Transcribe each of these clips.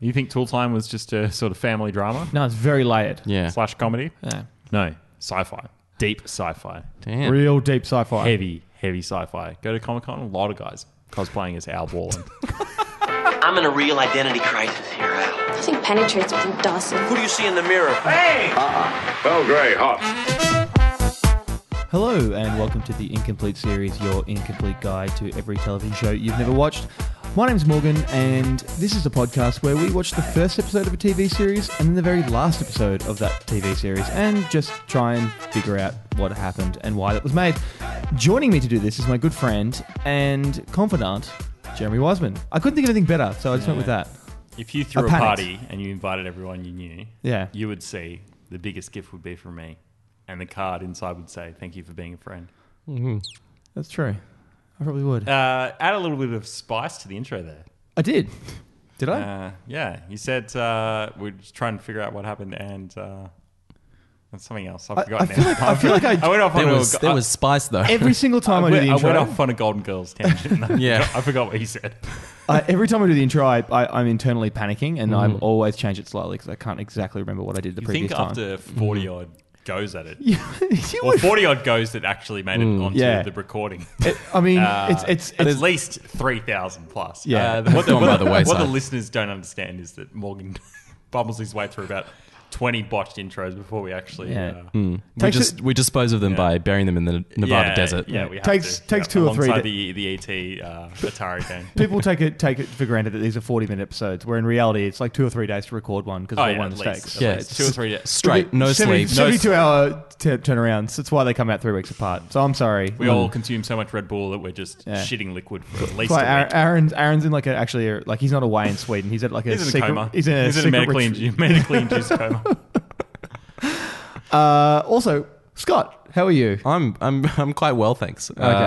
You think Tool Time was just a sort of family drama? No, it's very layered. Yeah. / comedy? Yeah. No, sci-fi. Deep sci-fi. Damn. Real deep sci-fi. Heavy sci-fi. Go to Comic-Con, a lot of guys cosplaying as Al Borland. I'm in a real identity crisis here, Al. Nothing penetrates within Dawson. Who do you see in the mirror? Hey! Bell Gray, hot. Hello and welcome to the Incomplete series, your incomplete guide to every television show you've never watched. My name's Morgan and this is a podcast where we watch the first episode of a TV series and then the very last episode of that TV series and just try and figure out what happened and why that was made. Joining me to do this is my good friend and confidant, Jeremy Wiseman. I couldn't think of anything better, so I just went with that. If you threw a panicked. party and you invited everyone you knew, Yeah. you would see the biggest gift would be from me. And the card inside would say, "Thank you for being a friend." That's true. I probably would. Add a little bit of spice to the intro there. I did. Did I? Yeah, you said we're just trying to figure out what happened and something else. I've forgotten now. I feel like I went off on There was spice though. every single time I do the I intro. went off on a Golden Girls tangent. Yeah. I forgot what he said. Every time I do the intro, I'm internally panicking, and I always change it slightly because I can't exactly remember what I did the You previous think time. after 40 odd goes at it, You or would- 40 odd goes that actually made it onto Yeah. the recording. I mean, At it's least 3,000 plus. Yeah. What Gone by the the wayside. listeners don't understand is that Morgan bubbles his way through about 20 botched intros before we actually. Yeah. We dispose of them by burying them in the Nevada desert. Yeah, we have Takes- to. takes 2 or 3 alongside the ET Atari game. people take it for granted that these are 40-minute episodes, where in reality it's like 2 or 3 days to record one because of all my at mistakes. least. Yeah, At least 2 or 3 days. Straight, no sleep. 72-hour turnarounds. That's why they come out 3 weeks apart. So I'm sorry. We all consume so much Red Bull that we're just Yeah. shitting liquid for at It's least like a week. Aaron's in like he's not away in Sweden. He's at like a He's in a secret, coma. He's in a secret medically retreat. induced coma. Also, Scott, how are you? I'm quite well, thanks.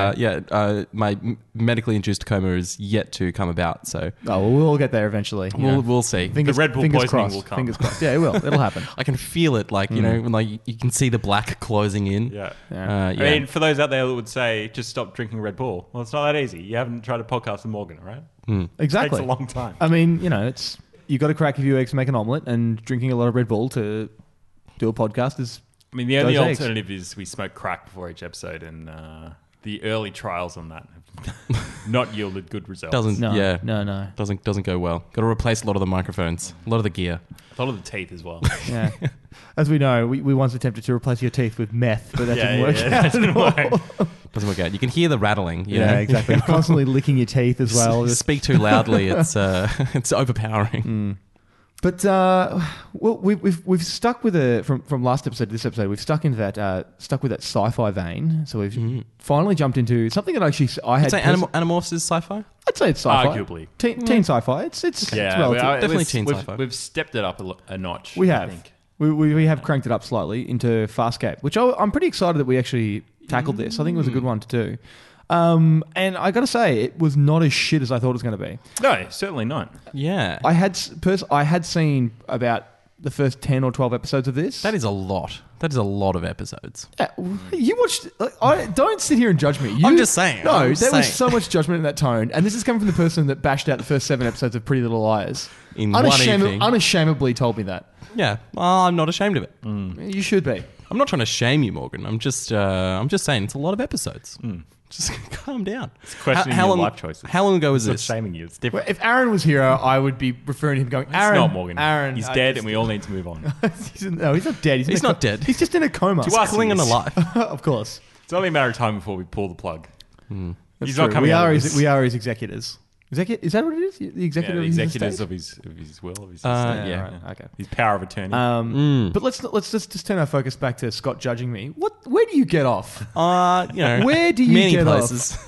Okay. My medically induced coma is yet to come about, so Oh, well, we'll get there eventually. we'll see. Fingers, Red Bull fingers poisoning crossed. will come. Fingers crossed. Yeah, it will. It'll happen. I can feel it, like you know, when like you can see the black closing in. Yeah. Yeah. I mean, for those out there that would say, just stop drinking Red Bull. Well, it's not that easy. You haven't tried a podcast with Morgan, right? Exactly. Takes a long time. I mean, you got to crack a few eggs to make an omelette, and drinking a lot of Red Bull to do a podcast is. I mean, the only Those eggs. alternative is we smoke crack before each episode, and the early trials on that have not yielded good results. Doesn't No, no no. doesn't go well. Got to replace a lot of the microphones, a lot of the gear. A lot of the teeth as well. Yeah. As we know, we once attempted to replace your teeth with meth, but that didn't work that out didn't at all. work. Doesn't work out. You can hear the rattling. You Yeah, know? exactly. Constantly licking your teeth as well. You speak too loudly, it's overpowering. But well, we've stuck with from last episode to this episode. We've stuck with that sci-fi vein. So we've finally jumped into something that I had. Say Animorphs is sci-fi. I'd say it's sci-fi. Arguably. teen sci-fi. It's relative. definitely teen sci-fi. We've stepped it up a notch. We I have. think. We have cranked it up slightly into Farscape, which I'm pretty excited that we actually tackled this. I think it was a good one to do. And I got to say, it was not as shit as I thought it was going to be. No, certainly not. Yeah, I had seen about the first 10 or 12 episodes of this. that is a lot. That is a lot of episodes. You watched. Don't sit here and judge me. I'm just saying. No, I'm there was saying. so much judgment in that tone, and this is coming from the person that bashed out the first 7 episodes of Pretty Little Liars. In one evening. Unashamedly told me that. Yeah, well, I'm not ashamed of it. You should be. I'm not trying to shame you, Morgan. I'm just saying it's a lot of episodes. Just calm down. It's questioning your life choices. How long ago was It's not this? shaming you. It's Well, different. if Aaron was here, I would be referring to him going, Aaron. It's not Morgan. Aaron. He's dead, and we all need to move on. No, he's not dead. He's not dead. He's just in a coma. To us, Clinging he is. alive. Of course. It's only a matter of time before we pull the plug. That's He's not true. coming out of this. We are his executors. Is that what it is? The Yeah, executor the of his executors estate? of his will, of his Yeah, estate. right, okay. His power of attorney. But let's just turn our focus back to Scott judging me. Where do you get off? You know, Where do you many get places.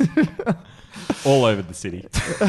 All over the city.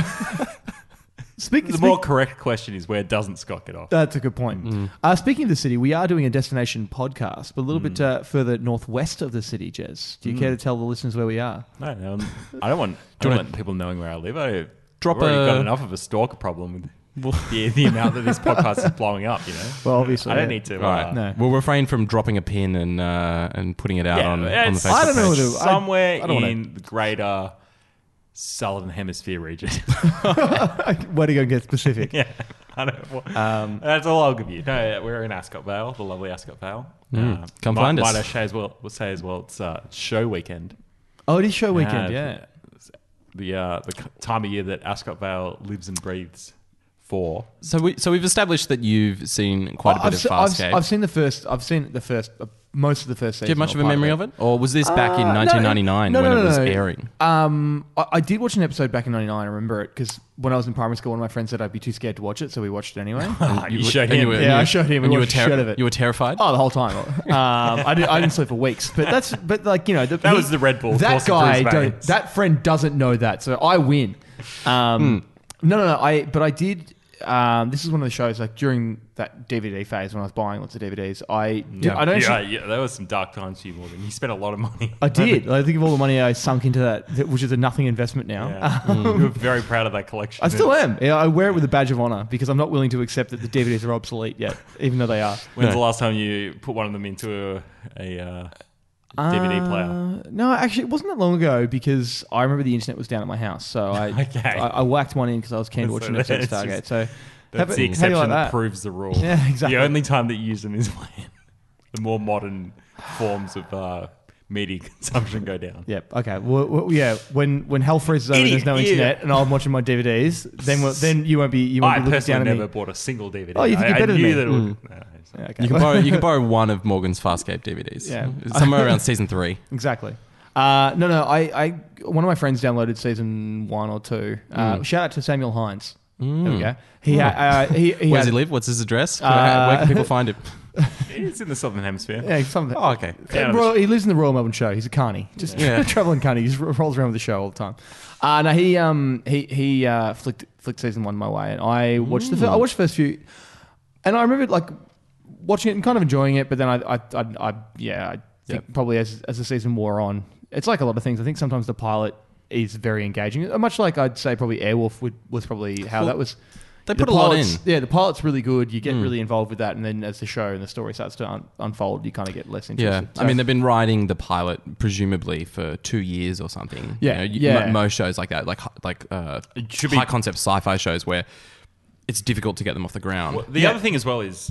Speak, The more correct question is, where doesn't Scott get off? That's a good point. Speaking of the city, we are doing a destination podcast, but a little bit further northwest of the city, Jez. Do you care to tell the listeners where we are? No, I don't want people knowing where I live. I've Drop already got a- enough of a stalker problem with the amount that this podcast is blowing up, you know? Well, obviously. I don't need to. Right. No. We'll refrain from dropping a pin and putting it out on the it's Facebook I don't know page. whether- somewhere I don't wanna- in the greater Southern Hemisphere region. Way to go get specific. Yeah, I know. That's all I'll give you. No, we're in Ascot Vale, the lovely Ascot Vale. Come find us. Might I say as well, it's show weekend. Oh, it is show weekend, yeah. The time of year that Ascot Vale lives and breathes for. So we've established that you've seen quite a bit of Farscape. I've seen the first. Most of the first season. Do you have much of a memory of it? Or was this back in 1999 when it was airing? I did watch an episode back in 99. I remember it because when I was in primary school, one of my friends said I'd be too scared to watch it, so we watched it anyway. You showed him. I showed him. And We watched shit of it. You were terrified? Oh, the whole time. I didn't sleep for weeks. But that was the Red Bull. That guy, that friend doesn't know that, so I win. No. I did. This is one of the shows like during that DVD phase when I was buying lots of DVDs. I there was some dark times for you, Morgan. You spent a lot of money. I did. I think of all the money I sunk into that, which is a nothing investment now. Yeah. You were very proud of that collection. I still am. Yeah, I wear it with a badge of honor because I'm not willing to accept that the DVDs are obsolete yet, even though they are. When's the last time you put one of them into a DVD player? No, actually, it wasn't that long ago because I remember the internet was down at my house, so I whacked one in because I was keen to watch an episode of Stargate. So that's the exception that proves the rule. Yeah, exactly. The only time that you use them is when the more modern forms of media consumption go down. Yep. Okay. Well, yeah. When hell freezes over, and there's no internet, and I'm watching my DVDs. Then you won't be. I looking personally down at never me. bought a single DVD. Oh, you think you're better than me? Yeah, okay. You can borrow one of Morgan's Farscape DVDs. Yeah. Somewhere around season 3. Exactly. No. I one of my friends downloaded season 1 or 2. Shout out to Samuel Hines. There we go. Where does he live? What's his address? Where can people find him? It's in the Southern Hemisphere. Yeah, something. Oh, okay. He lives in the Royal Melbourne Show. He's a carny, just traveling carny. He just rolls around with the show all the time. No, he flicked season 1 my way, and I watched I watched the first few, and I remember like watching it and kind of enjoying it. But then I think probably as the season wore on, it's like a lot of things. I think sometimes the pilot is very engaging, much like I'd say probably Airwolf was probably how that was. They put a lot in. Yeah, the pilot's really good. You get really involved with that, and then as the show and the story starts to unfold, you kind of get less interested. Yeah, I mean, they've been writing the pilot presumably for 2 years or something. Yeah, most shows like that, like high concept sci-fi shows where it's difficult to get them off the ground. Well, the other thing as well is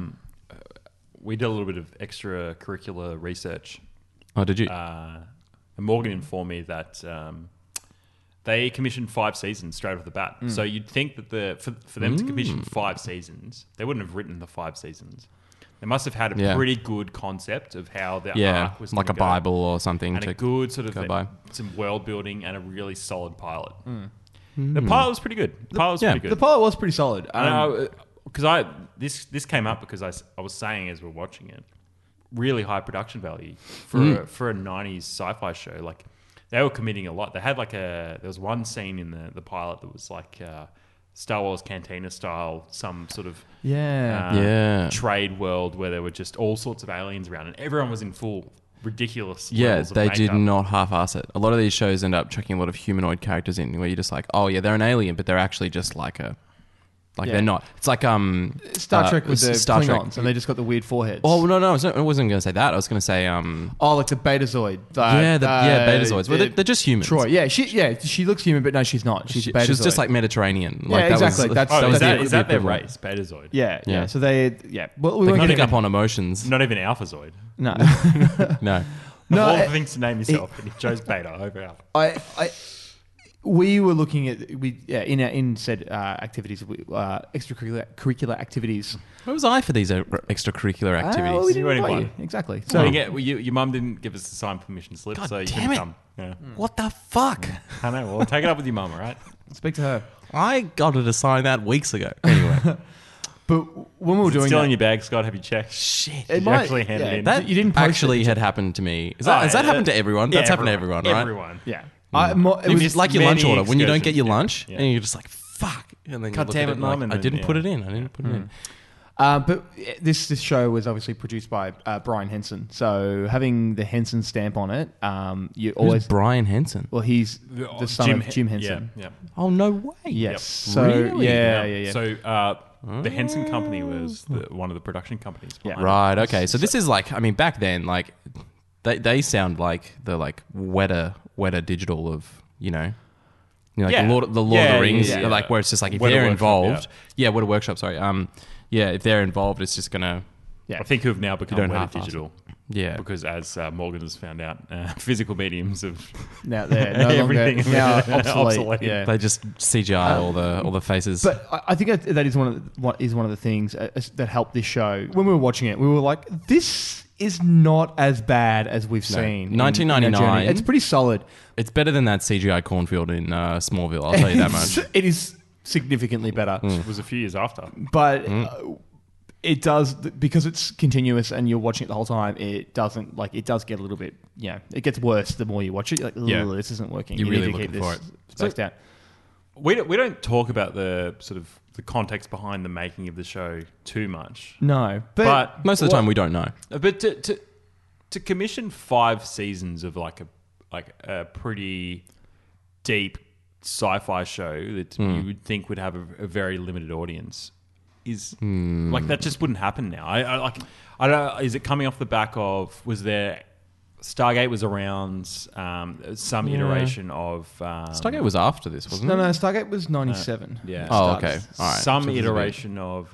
we did a little bit of extracurricular research. Oh, did you? And Morgan informed me that they commissioned 5 seasons straight off the bat. So you'd think that for them to commission 5 seasons, they wouldn't have written the 5 seasons. They must have had a pretty good concept of how the arc was like a Bible or something. And a good sort of some world building and a really solid pilot. The pilot was pretty good. The pilot was pretty solid. Because this came up because I was saying as we're watching it, really high production value for a 90s sci-fi show. Like they were committing a lot. They had there was one scene in the pilot that was like Star Wars Cantina style, some sort of trade world where there were just all sorts of aliens around and everyone was in full ridiculous levels of they makeup. did not half-ass it. A lot of these shows end up chucking a lot of humanoid characters in where you're just like, oh yeah, they're an alien, but they're actually just like they're not. It's like Star Trek with the Star Trek. Klingons, and they just got the weird foreheads. Oh no, I wasn't going to say that. I was going to say like the Betazoid. Betazoids. Well, they're just humans. Troy. She looks human, but no, she's not. She's Betazoid. She's just like Mediterranean. Yeah, exactly. Is that their race, Betazoid? Yeah. So they Well, we they won't can get pick up on emotions. Not even Alphazoid. No. No. Of all the things to name yourself, and you chose Beta over Alpha. We were looking at in said activities, extracurricular activities. Where was I for these extracurricular activities? Well, we didn't You weren't invite invited. you. Exactly. So So your mum didn't give us the signed permission slip, God so you damn couldn't it. come. Yeah. What the fuck? I know. Well, take it up with your mum, all right? speak to her. I got her to sign that weeks ago. Anyway. But when we were Is it doing still that, in your bag, Scott? Have you checked? Shit. Did you actually hand it in? That You didn't post actually it. had happened to me. Has that happened to everyone? That's happened to everyone, right? Everyone. yeah, It was like your lunch many order. When you don't get your excursions. lunch, Yeah. and you're just like, fuck. And then you God look damn at it, like, Mum, and I then, didn't put it in. But this show was obviously produced by Brian Henson. So having the Henson stamp on it, you Who's always. Brian Henson? Well, he's the son of Jim Henson. Yeah. Oh, no way. Yes. Yep. So Really? yeah. So the Henson Company was one of the production companies. behind it. Right, okay. So this is like, I mean, back then, like, they sound like the like wetter digital of, You know, like Yeah. the Lord of the Yeah, Rings, yeah, yeah. like where it's just like if Weta they're Workshop, involved, Weta Workshop, sorry, if they're involved, it's just gonna, I think who've now become don't Weta half-ass Digital. yeah, Because as Morgan has found out, physical mediums of Now they're no Everything longer now obsolete. obsolete. Yeah. they just CGI all the faces. But I think that is one of the things that helped this show. When we were watching it, we were like, "This is not as bad as we've seen." in our 1999. journey. It's pretty solid. It's better than that CGI cornfield in Smallville. I'll tell you that much. It is significantly better, it was a few years after. but it does, because it's continuous and you're watching it the whole time. It doesn't it does get a little bit. It gets worse the more you watch it. You're like, Yeah. this isn't working. You're You need really to keep looking for this it. spaced out. We don't talk about the sort of the context behind the making of the show too much. No, But Most of the time, we don't know. But to commission 5 seasons of like a pretty deep sci-fi show that you would think would have a very limited audience is like that just wouldn't happen now. I don't know, is it coming off the back of, was there Stargate was around some iteration of Stargate was after this, wasn't no, it? Stargate was 97. yeah. Oh, okay. All right. Some So this is a bit- iteration of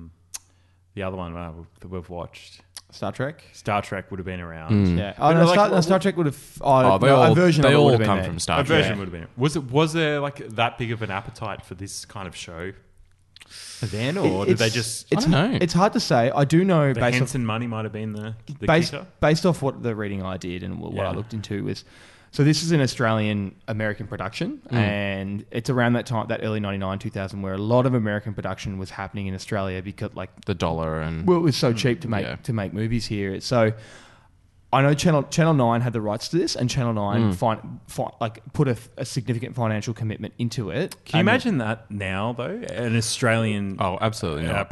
the other one that we've watched. Star Trek. Star Trek would have been around. Yeah. But Oh, no, like, Star Trek would have. Oh, they a all, version they of it would all have been come there. from Star A Trek. version would have been. Was there like that big of an appetite for this kind of show then, or did they just I don't know. It's hard to say. I do know the based Henson money might have been the kicker? based off what the reading I did and what Yeah. I looked into was. So this is an Australian-American production, and it's around that time, that early 99, 2000, where a lot of American production was happening in Australia because, like, The dollar and well, it was so cheap to make Yeah. movies here. So I know Channel 9 had the rights to this, and Channel 9 put a significant financial commitment into it. Can you And- imagine that now though? An Australian oh, absolutely not.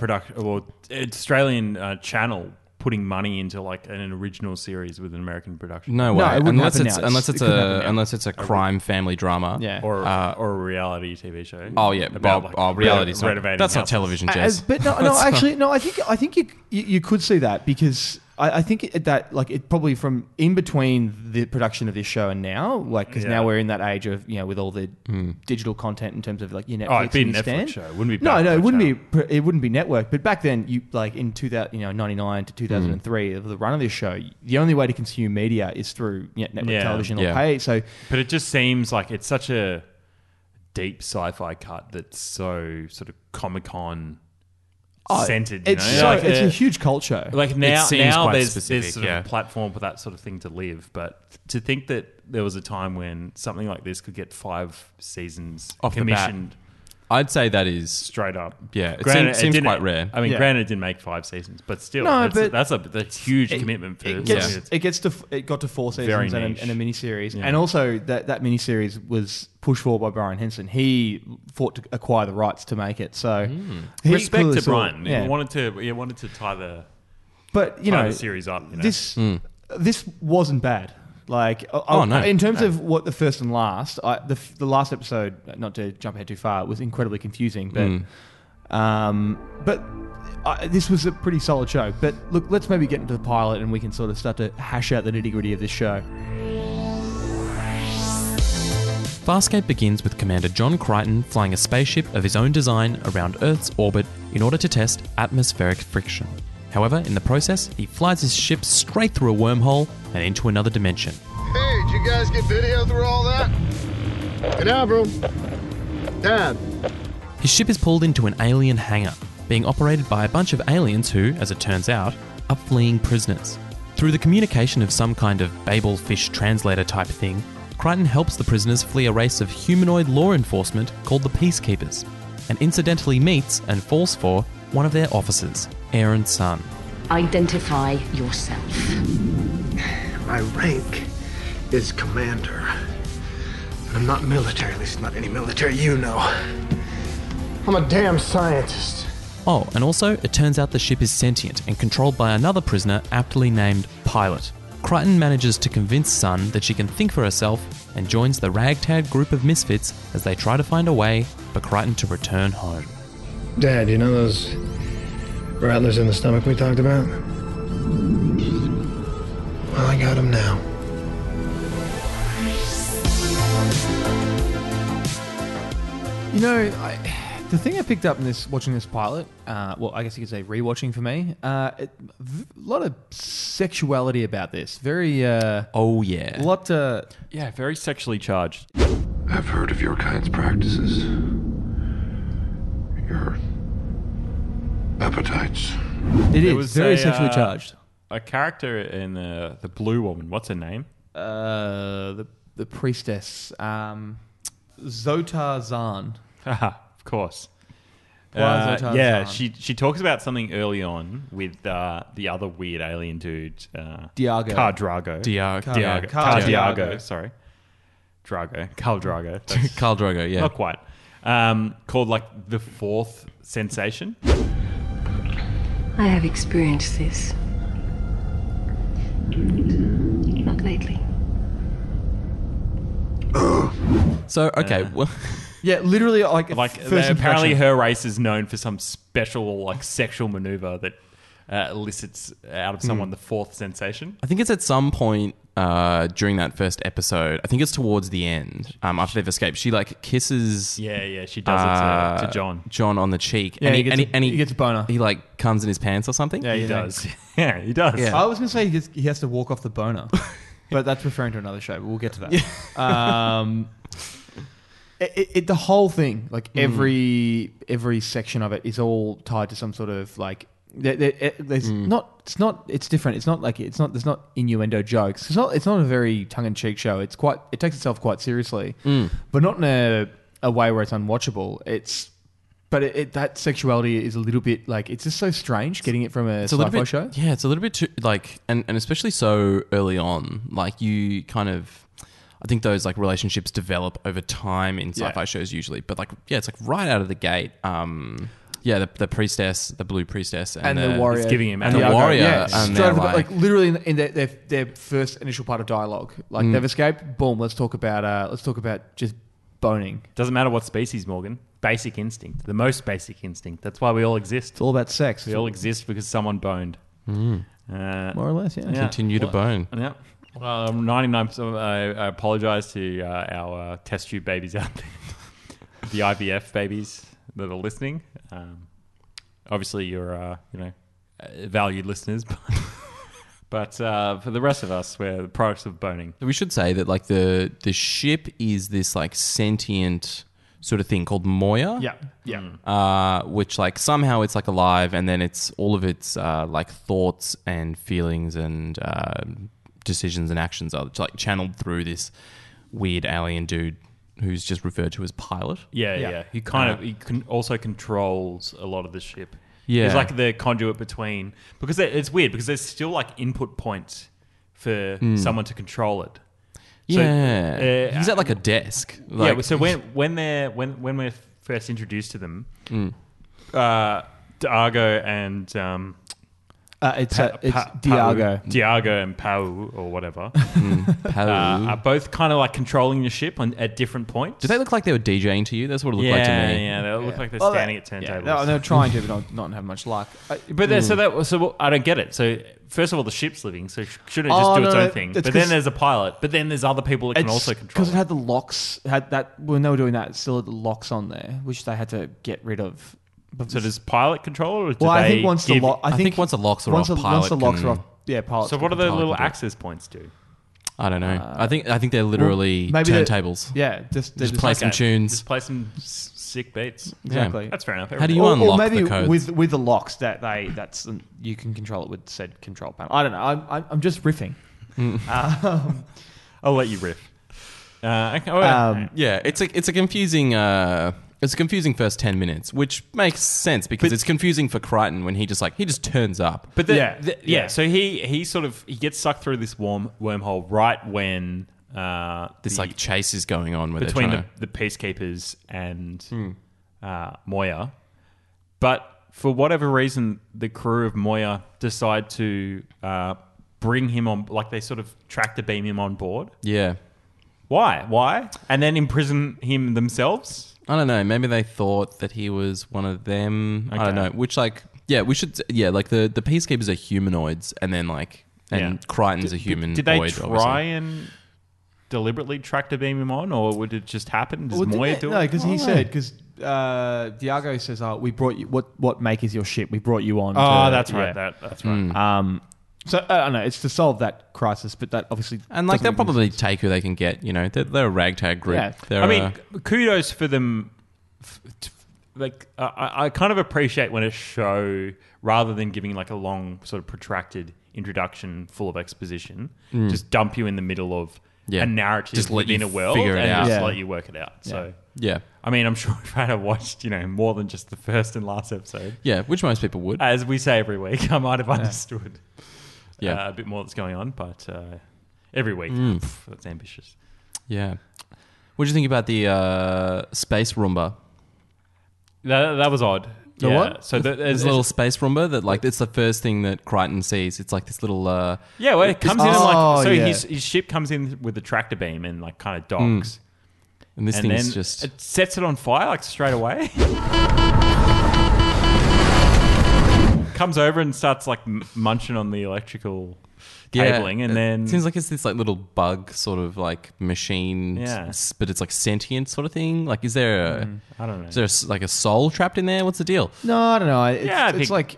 Australian channel putting money into like an original series with an American production. No way. No, it wouldn't unless happen it's now. unless It it's couldn't happen a now. unless it's a crime family drama. Yeah. Or a reality TV show. Oh yeah. About, like, Reality's not, renovating that's not houses. television, Jess. But no, actually, no. I think you could see that because I think that like it probably from in between the production of this show and now, like because Yeah. now we're in that age of with all the digital content in terms of like your Netflix. Oh, it'd be a and your Netflix Stan. show. It wouldn't be No, back it on wouldn't channel. be. It wouldn't be network. But back then, you like in 2000, 99 to 2003, of the run of this show, the only way to consume media is through network Yeah. television or Yeah. pay. So But it just seems like it's such a deep sci-fi cut that's so sort of Comic-Con centered. it's you know? so, Like, it's a huge culture. Like now, seems quite there's specific, sort of yeah. a platform for that sort of thing to live. But to think that there was a time when something like this could get 5 seasons Off the bat. commissioned I'd say that is straight up. Yeah, it Granted, seems didn't- quite rare. I mean, Yeah. granted, it didn't make 5 seasons, but still, No, that's but a huge commitment for. It got to 4 Very seasons niche. and a miniseries, Yeah. and also that miniseries was pushed forward by Brian Henson. He fought to acquire the rights to make it, so he Respect clearly to saw- Brian. Yeah. He wanted to tie the But tie the series up. You know? this wasn't bad. Like, no. in terms of what the first and last, the last episode, not to jump ahead too far, was incredibly confusing. But this was a pretty solid show. But look, let's maybe get into the pilot and we can sort of start to hash out the nitty gritty of this show. Farscape begins with Commander John Crichton flying a spaceship of his own design around Earth's orbit in order to test atmospheric friction. However, in the process, he flies his ship straight through a wormhole and into another dimension. Hey, did you guys get video through all that? Canaveral. Dad. His ship is pulled into an alien hangar, being operated by a bunch of aliens who, as it turns out, are fleeing prisoners. Through the communication of some kind of Babel fish translator type thing, Crichton helps the prisoners flee a race of humanoid law enforcement called the Peacekeepers, and incidentally meets and falls for one of their officers, Aaron Sun. Identify yourself. My rank is commander. I'm not military, at least not any military you know. I'm a damn scientist. Oh, and also, it turns out the ship is sentient and controlled by another prisoner aptly named Pilot. Crichton manages to convince Sun that she can think for herself and joins the ragtag group of misfits as they try to find a way for Crichton to return home. Dad, you know those rattlers in the stomach we talked about? Well, I got them now. You know, the thing I picked up in watching this pilot, well, I guess you could say rewatching for me, a lot of sexuality about this. Very, Oh, yeah. lot to... Yeah, very sexually charged. I've heard of your kind's practices. Your appetites. It There is was very a, sexually charged. A character in the Blue Woman. What's her name? The priestess, Zotar Zahn. Of course. Why Zotar yeah, Zahn? she talks about something early on with the other weird alien dude, Diago. Khal Drago. Diago. Yeah, Khal Khal Diago. Diago. Sorry, Drago. Khal Drago. That's Khal Drogo, yeah. not quite. Called like the fourth sensation. I have experienced this. Not lately. So, okay, well, Yeah, literally, like Like first apparently impression. her race is known for some special like sexual maneuver that elicits out of someone the fourth sensation. I think it's at some point during that first episode. I think it's towards the end, after they've escaped. She like kisses Yeah, she does it to John. John on the cheek. Yeah, and he gets a boner. He like comes in his pants or something. Yeah, He does. Yeah, he does. Yeah. I was going to say he has to walk off the boner, but that's referring to another show. But we'll get to that. The whole thing, like every section of it, is all tied to some sort of like. There's not. It's not. It's different. It's not like it's not. There's not innuendo jokes. It's not. It's not a very tongue-in-cheek show. It's quite. It takes itself quite seriously, but not in a way where it's unwatchable. But that sexuality is a little bit like it's just so strange getting it from a It's a little sci-fi bit, show. yeah, it's a little bit too, like, and especially so early on, like you kind of, I think those like relationships develop over time in sci-fi shows usually, but like, yeah, it's like right out of the gate. Yeah, the priestess, the blue priestess, And the warrior, It's giving him and the Diago. warrior, Yeah, and straight they're off the bat, like, like literally in their first initial part of dialogue, like they've escaped. Boom, let's talk about just boning. Doesn't matter what species, Morgan. Basic instinct. The most basic instinct. That's why we all exist. It's all about sex. We all exist because someone boned. More or less, yeah. continue to bone. Yeah. Well, 99%. I apologize to our test tube babies out there, the IVF babies that are listening. Obviously, you're valued listeners, but for the rest of us, we're the products of boning. We should say that like the ship is this like sentient sort of thing called Moya. Yeah. Which like somehow it's like alive, and then it's all of its like thoughts and feelings and decisions and actions are like channeled through this weird alien dude who's just referred to as Pilot. Yeah. He also controls a lot of the ship. Yeah. He's like the conduit between, because it's weird because there's still like input points for someone to control it. So, Yeah, he's at like a desk. Like, yeah. So when we're first introduced to them, Diago and It's Diago. and Pau or whatever Hello. are both kind of like controlling the ship at different points. Did they look like they were DJing to you? That's what it looked like to me. Yeah, they look like they're Well, standing at turntables. Yeah, they're trying to, but not have much luck. So I don't get it. So first of all, the ship's living, so shouldn't it just do its own thing? But then there's a pilot. But then there's other people that can also control. Because it had the locks. Had that when they were doing that, it still had the locks on there, which they had to get rid of. So does pilot control, or do Well, I they think once the give- lock, I think once the locks are off, once pilot the locks can- are off, yeah, pilot. So what do the little control it. access points do? I don't know. I think they're literally maybe they're- turntables. Yeah, just play some tunes. Just play some sick beats. exactly. That's fair enough. How do you Or unlock maybe the codes? with the locks that's you can control it with said control panel. I don't know. I'm just riffing. I'll let you riff. Okay. Yeah, it's a confusing first 10 minutes, which makes sense because it's confusing for Crichton when he just turns up. But Yeah. so he gets sucked through this wormhole right when This like chase is going on with between the peacekeepers and Moya. But for whatever reason, the crew of Moya decide to bring him on, like they sort of tractor beam him on board. Yeah. Why? And then imprison him themselves? I don't know. Maybe they thought that he was one of them. I don't Okay. know. Which like, yeah, we should, yeah, like the peacekeepers are humanoids and then like, and Yeah. Crichton's a humanoid. Did they obviously. try and deliberately tractor beam him on, or would it just happen? Does Well, Moya do it? No, because he said, because Diago says, "Oh, we brought you. What make is your ship? We brought you on." Oh, to, that's right. That's right. So I don't know. It's to solve that crisis, but that obviously And like doesn't they'll make any probably sense. take who they can get. You know, they're a ragtag group. Yeah. They're, I mean, kudos for them. I kind of appreciate when a show, rather than giving like a long sort of protracted introduction full of exposition, just dump you in the middle of a narrative Just let within you a world figure it and out. just Yeah. let you work it out. So, yeah, I mean, I'm sure if I had watched, more than just the first and last episode, yeah, which most people would. as we say every week, I might have understood Yeah. a bit more that's going on. But every week, that's ambitious. Yeah. What do you think about the space Roomba? That was odd. The what? So There's a little space Roomba that like it's the first thing that Crichton sees. It's like this little yeah, well, it comes in and Oh, so yeah. his ship comes in with the tractor beam and like kind of docks, and this and thing's then just it sets it on fire like straight away. Comes over and starts like munching on the electrical cabling, and then it seems like it's this like little bug sort of like machine, Yeah. but it's like sentient sort of thing. Like, is there I don't know. is there like a soul trapped in there? What's the deal? No, I don't know. It's, Yeah, I it's think- like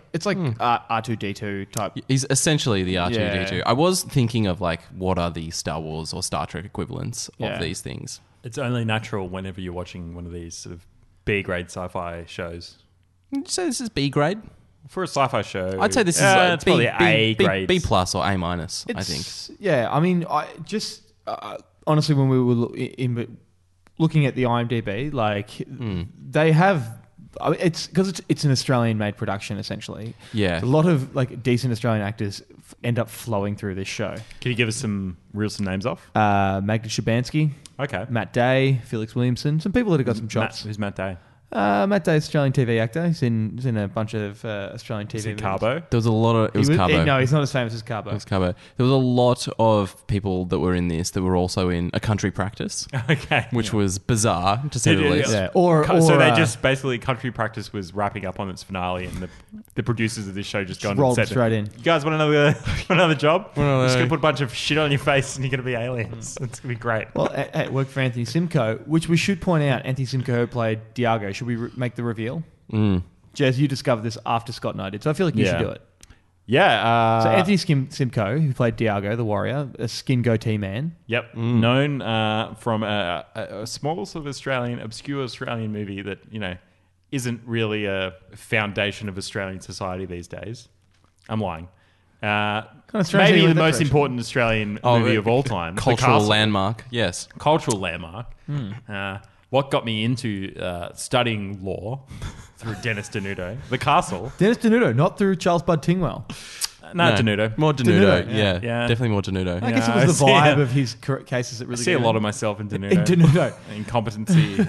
R2D2 type. He's essentially the R2D2. Yeah. I was thinking of like what are the Star Wars or Star Trek equivalents Yeah. of these things. It's only natural whenever you're watching one of these sort of B-grade sci-fi shows. Would you say this is B grade? For a sci-fi show, I'd say this is like it's probably A grade. B plus or A minus. I think. Yeah, I mean, I just honestly, when we were looking at the IMDb, like they have. I mean, it's because it's an Australian-made production essentially. Yeah. a lot of like decent Australian actors end up flowing through this show. Can you give us some names off? Magda Shabansky, Okay. Matt Day, Felix Williamson, some people that have got some chops. Who's Matt Day? Matt Day's Australian TV actor. He's in a bunch of Australian TV. Is it movies. Carbo? There was a lot of it was Carbo. No, he's not as famous as Carbo. It was Carbo. There was a lot of people that were in this that were also in A Country Practice, Okay. which was bizarre to say the Yeah, least. Yeah, or So they just basically Country Practice was wrapping up on its finale, and the producers of this show just gone rolled and said, straight in. "You guys want another job? Well, We're just gonna put a bunch of shit on your face, and you're gonna be aliens. It's gonna be great." Well, it worked for Anthony Simcoe, which we should point out. Anthony Simcoe played Diago. Should we make the reveal? Jez, you discovered this after Scott and I did, so I feel like you should do it. Yeah. So Anthony Simcoe, who played Diago, the warrior, a skin goatee man. Yep. Known from a small sort of obscure Australian movie that, isn't really a foundation of Australian society these days. I'm lying. strange that Maybe you the went that most direction. important Australian movie of all time. The Cultural Castle. landmark, yes. Cultural landmark. What got me into studying law through Dennis Denuto. The Castle. Dennis Denuto, not through Charles Bud Tingwell. No, Denuto. More Denuto, Denuto, yeah. yeah. Definitely more Denuto. I guess it I was the see vibe it. of his cases that I really see a got lot him. of myself in Denuto. In Denuto. Incompetency,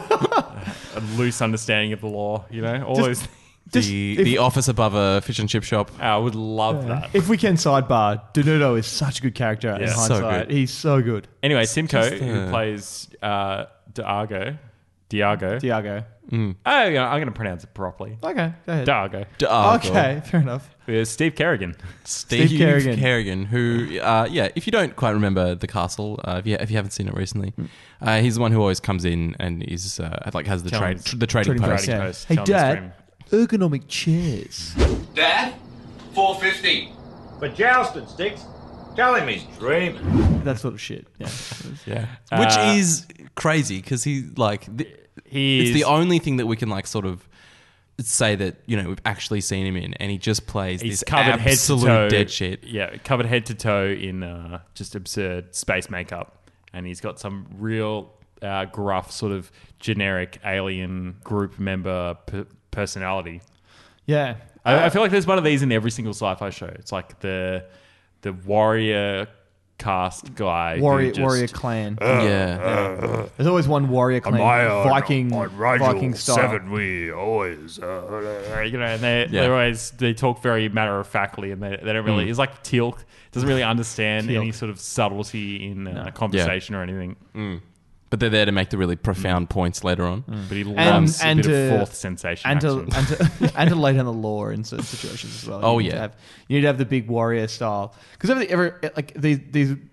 a loose understanding of the law, all those things. The office above a fish and chip shop. I would love that. If we can sidebar, Denuto is such a good character in Yeah. So hindsight. good. He's so good. Anyway, Simcoe, Just, who plays Diago. Diago. Oh, yeah, I'm going to pronounce it properly. Okay, go ahead. Diago. Okay, fair enough. Steve Kerrigan. Steve Kerrigan. Kerrigan, who, if you don't quite remember The Castle, if you haven't seen it recently, he's the one who always comes in and is has the trading post. Trading Yeah. post. Hey, Telling the Dad, ergonomic chairs. Dad, 450. For jousting sticks, tell him he's dreaming. That sort of shit. Yeah. Yeah, which is crazy because it's the only thing that we can sort of say that we've actually seen him in, and he just plays He's this covered head to absolute toe. dead shit. Yeah, covered head to toe in just absurd space makeup, and he's got some real gruff sort of generic alien group member personality. Yeah. I feel like there's one of these in every single sci-fi show. It's like the warrior cast guy, Warrior clan. There's always one warrior clan, Viking style. we always, and they talk very matter of factly, and they don't really. It's like Teal'c doesn't really understand any sort of subtlety in a conversation or anything. But they're there to make the really profound points later on. But he loves a bit of fourth sensation and action. to lay down the law in certain situations as well. Oh, you need to have the big warrior style because these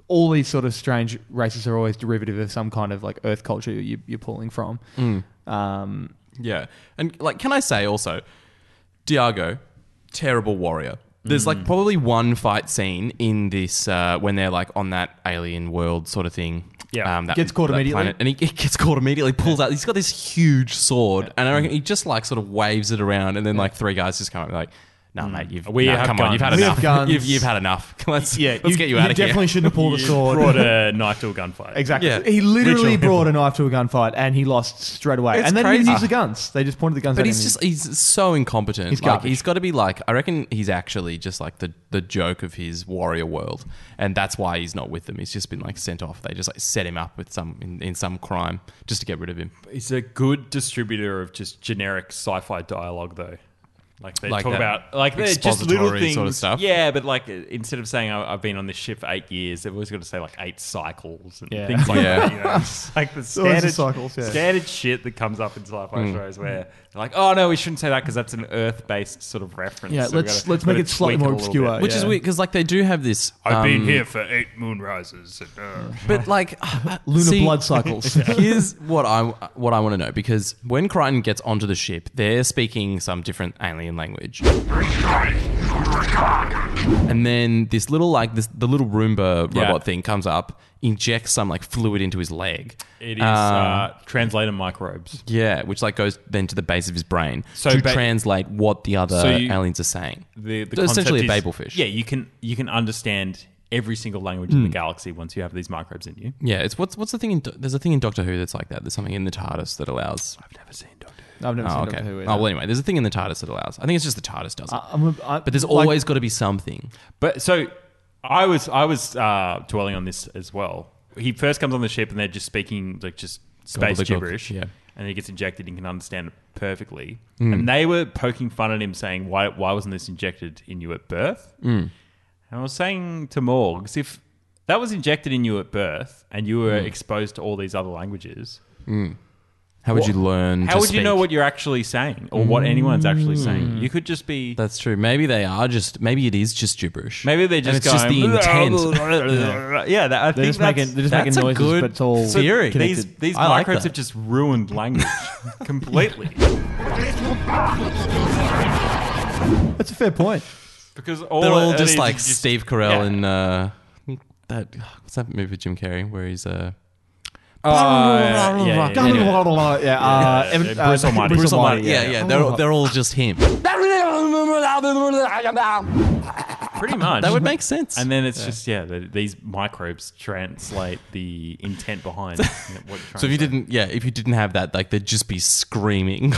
all these sort of strange races are always derivative of some kind of like Earth culture you're pulling from. Yeah. And like, can I say also, Diago, terrible warrior. There's like probably one fight scene in this when they're like on that alien world sort of thing. Yeah. That, Gets caught that immediately. planet, and he gets caught immediately, pulls out. He's got this huge sword, and I reckon he just like sort of waves it around, and then like three guys just come up and like, "No, mate, you've come on, you've had We enough. have guns. You've had enough. Let's get you out You of here." definitely shouldn't have pulled the sword. Brought a knife to a gunfight. Exactly. Yeah. He literally Literally. brought a knife to a gunfight and he lost straight away. It's And they didn't even crazy. use the guns. They just pointed the guns But at he's him. he's so incompetent. He's Like, garbage. he's got to be like, I reckon he's actually just like the joke of his warrior world, and that's why he's not with them. He's just been like sent off. They just like set him up with some in some crime just to get rid of him. He's a good distributor of just generic sci-fi dialogue, though. Like they Like talk that about, like they're just little expository things, sort of stuff? Yeah, but like instead of saying I've been on this ship for 8 years, they've always got to say like 8 cycles and Yeah. things like Yeah. that. You know, it's like the always the standard cycles, yeah. standard shit that comes up in sci-fi shows where they're like, oh no, we shouldn't say that because that's an Earth-based sort of reference. Yeah, So we let's gotta make it slightly tweak more a little obscure. bit. Which is Yeah. weird because like they do have this. I've been here for 8 moonrises. But like Lunar blood cycles. Here's what I want to know, because when Crichton gets onto the ship, they're speaking some different alien language, and then this little the little Roomba Yeah. robot thing comes up, injects some like fluid into his leg. It is translator microbes. Yeah, which like goes then to the base of his brain So to ba- translate what the other So you- aliens are saying. The So essentially a concept Babelfish. Yeah, you can understand every single language in the galaxy once you have these microbes in you. Yeah, it's what's the thing in there's a thing in Doctor Who that's like that. There's something in the TARDIS that allows. I've never seen Doctor Who. I've never seen okay. Doctor Who either. Oh well, anyway, there's a thing in the TARDIS that allows. I think it's just the TARDIS does it. But there's like- always got to be something. But so I was dwelling on this as well. He first comes on the ship and they're just speaking like just space Gobbledygook, gibberish. yeah. And he gets injected and can understand it perfectly. And they were poking fun at him saying, why wasn't this injected in you at birth? And I was saying to Morgs, if that was injected in you at birth and you were exposed to all these other languages, How would you learn? how to would you know speak? what you're actually saying or what anyone's actually saying? You could just be... That's true. Maybe they are just. Maybe it is just gibberish. Maybe they're just and it's going, just the intent. Yeah, I think just making- they're just making that's a noises, good but it's all So theory. connected. These I like microbes that. have just ruined language completely. That's a fair point. Because They're all it just is like Steve Carell yeah. in that. What's that movie with Jim Carrey where he's yeah. Bruce Almighty. Bruce Almighty. yeah. Yeah. They're all just him. Pretty much. That would make sense. And then it's just these microbes translate the intent behind what you're trying So if you to say. if you didn't have that, like they'd just be screaming.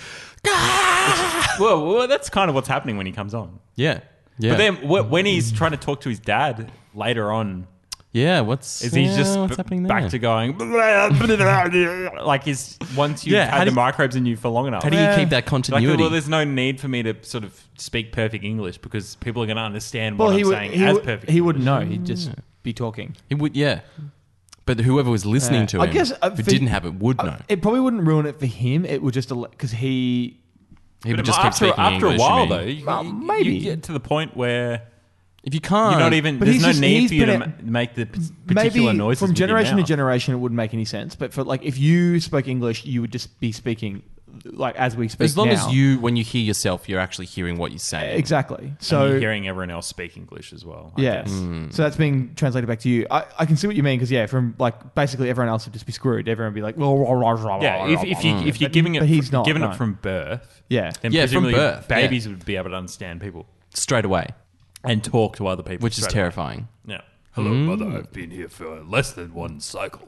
Well, that's kind of what's happening when he comes on. Yeah. But then when he's trying to talk to his dad later on, what's is he just what's happening there? back to going like is once you've how had do the you- microbes in you for long enough? How do you keep that Like, continuity? well, there's no need for me to sort of speak perfect English because people are going to understand what I'm saying as perfect. He wouldn't know. He'd just be talking. It would, yeah. But whoever was listening to him, I guess who didn't have it, would know. It probably wouldn't ruin it for him. It would just because he. He would just keep after, speaking after English. a while, you though, mean. maybe. you get to the point where If you can't, you're not even. But There's he's no just- need he's for you to been make the particular Maybe noises from with your generation to mouth. generation, it wouldn't make any sense. But for like, if you spoke English, you would just be speaking like as we speak as long now. as you, when you hear yourself, you're actually hearing what you're saying. Exactly. And So you're hearing everyone else speak English as well. I yeah. guess. So that's being translated back to you. I can see what you mean because from like basically everyone else would just be screwed. Everyone would be like, Yeah, if you're giving it, But he's not, giving no. it from birth, Yeah. then Yeah, from presumably birth, yeah. babies would be able to understand people Straight away, and talk to other people, which is straight away. terrifying. Yeah. Hello, mother. I've been here for less than one cycle.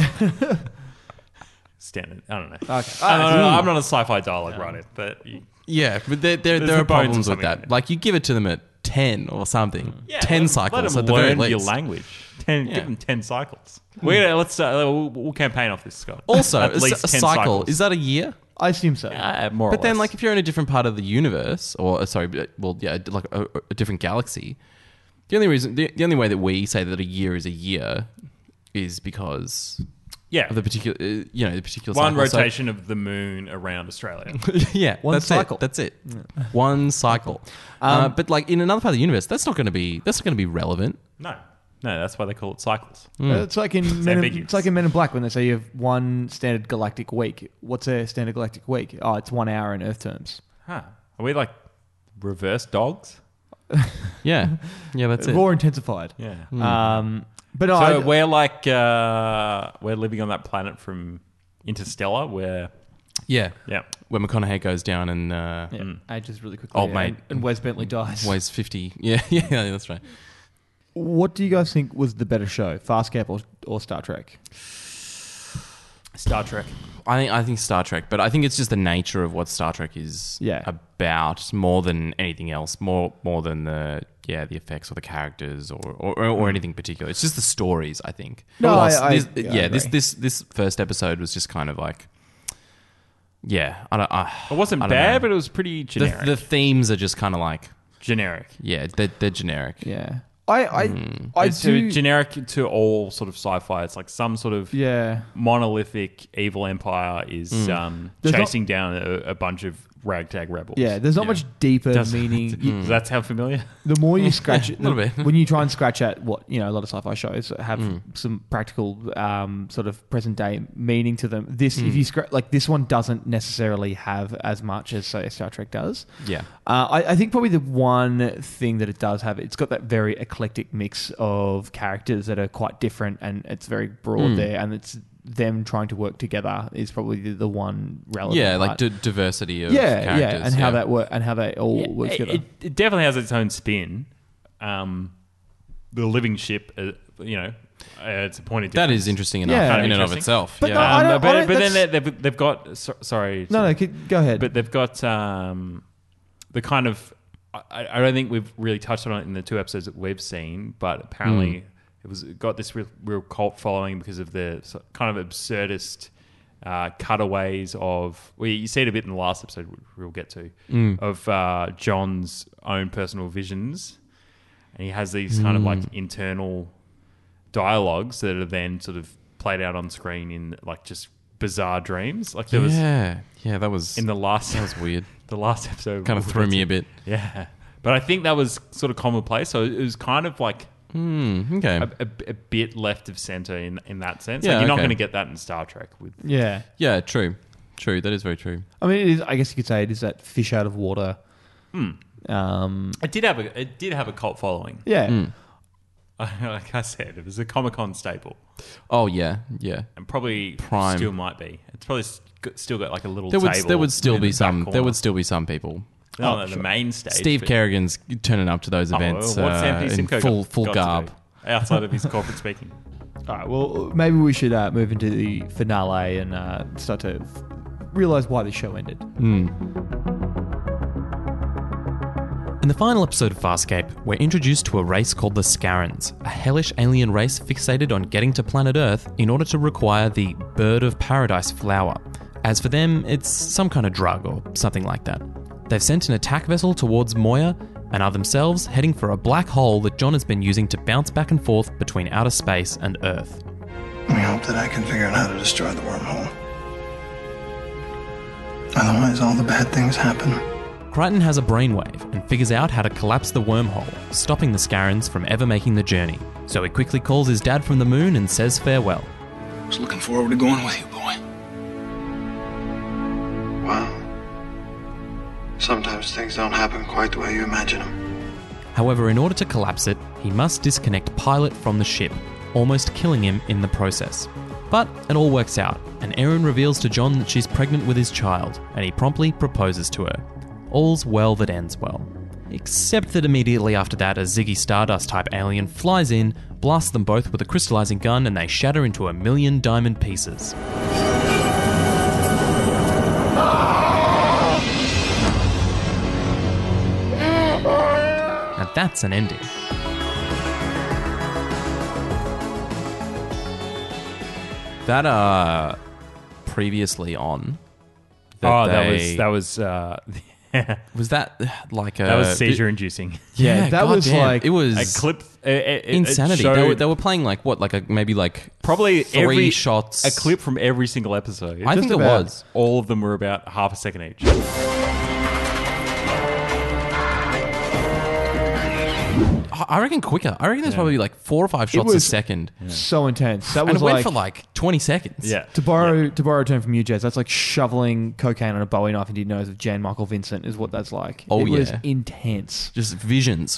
Standard. I don't know. Okay. I'm not a sci-fi dialogue writer, but Yeah, but there the are bones of problems with something in that. there. Like you give it to them at 10 or something. yeah, 10 let cycles them at the very learn least. your language. Give them 10 cycles. We'll campaign off this, Scott. Also, At a least 10 cycle, cycles. is that a year? I assume so. More or But then, less. like, if you're in a different part of the universe, or like a different galaxy, the only way that we say that a year is because yeah, of the particular, the particular one cycle. So- rotation of the moon around Australia. yeah, One that's cycle. It. That's it. One cycle. But like in another part of the universe, that's not going to be relevant. No. No, that's why they call it cycles. It's like in ambiguous. it's like in Men in Black when they say you have one standard galactic week. What's a standard galactic week? Oh, it's 1 hour in Earth terms. Huh. Are we like reverse dogs? Yeah, that's it. More intensified. Yeah. But no, So we're like we're living on that planet from Interstellar, where Yeah, yeah, where McConaughey goes down and ages really quickly. Old mate. and Wes Bentley dies. weighs 50. Yeah, that's right. What do you guys think was the better show, Farscape or Star Trek? Star Trek. I think Star Trek, but I think it's just the nature of what Star Trek is about more than anything else, more than the effects or the characters or anything particular. It's just the stories, I think. No, this first episode was just kind of like, it wasn't bad, but it was pretty generic. The themes are just kind of like generic. Yeah, they're generic. Yeah. I It's generic to all sort of sci-fi. It's like some sort of monolithic evil empire is chasing down a bunch of ragtag rebels. Yeah, there's not much deeper meaning. Does that sound familiar? The more you scratch it, little bit. when you try and scratch at what a lot of sci-fi shows have some practical sort of present day meaning to them. This, if you scratch, like this one, doesn't necessarily have as much as say Star Trek does. Yeah, I think probably the one thing that it does have, it's got that very eclectic mix of characters that are quite different, and it's very broad there, and it's them trying to work together is probably the one relevant. Yeah, part. like diversity of characters. And how that work and how they all work together. It definitely has its own spin. The living ship, it's a point of difference. That is interesting enough in and of itself. But yeah. no, but then they've got sorry. No, go ahead. But they've got the kind of I don't think we've really touched on it in the 2 episodes that we've seen, but apparently it got this real cult following because of the kind of absurdist cutaways of. Well, you see it a bit in the last episode, which we'll get to, of John's own personal visions, and he has these kind of like internal dialogues that are then sort of played out on screen in like just bizarre dreams. Like there was that was in the last. That was weird. The last episode kind of threw me a bit. Yeah, but I think that was sort of commonplace. So it was kind of like a bit left of center in that sense. Like you're not going to get that in Star Trek. True. That is very true. I mean, it is. I guess you could say it is that fish out of water. It did have a cult following. Yeah. Like I said, it was a Comic-Con staple. Oh yeah, and probably Prime. Still might be. It's probably still got like a little. There would still be some. There would still be some people. The main stage. Steve Kerrigan's turning up to those events in full garb, outside of his corporate speaking. All right. Well, maybe we should move into the finale and start to realize why the show ended. In the final episode of Farscape, we're introduced to a race called the Scarrans, a hellish alien race fixated on getting to planet Earth in order to require the Bird of Paradise flower. As for them, it's some kind of drug or something like that. They've sent an attack vessel towards Moya and are themselves heading for a black hole that John has been using to bounce back and forth between outer space and Earth. I hope that I can figure out how to destroy the wormhole. Otherwise, all the bad things happen. Crichton has a brainwave and figures out how to collapse the wormhole, stopping the Scarrans from ever making the journey. So he quickly calls his dad from the moon and says farewell. I was looking forward to going with you, boy. Wow. Sometimes things don't happen quite the way you imagine them. However, in order to collapse it, he must disconnect Pilot from the ship, almost killing him in the process. But it all works out, and Erin reveals to John that she's pregnant with his child, and he promptly proposes to her. All's well that ends well. Except that immediately after that, a Ziggy Stardust type alien flies in, blasts them both with a crystallizing gun, and they shatter into 1,000,000 diamond pieces. Now that's an ending. That previously on. That was was that like a... That was seizure-inducing. Yeah, that was damn. like... It was... A clip... insanity. They were playing like what? Like maybe probably three shots. A clip from every single episode. I think it was. All of them were about half a second each. I reckon quicker. I reckon there's probably like 4 or 5 shots a was second. so intense. That And was it went like, for like 20 seconds. Yeah. to borrow a term from you, Jez, that's like shoveling cocaine on a Bowie knife into your nose of Jan Michael Vincent is what that's like. Oh, it was yeah. intense. Just visions.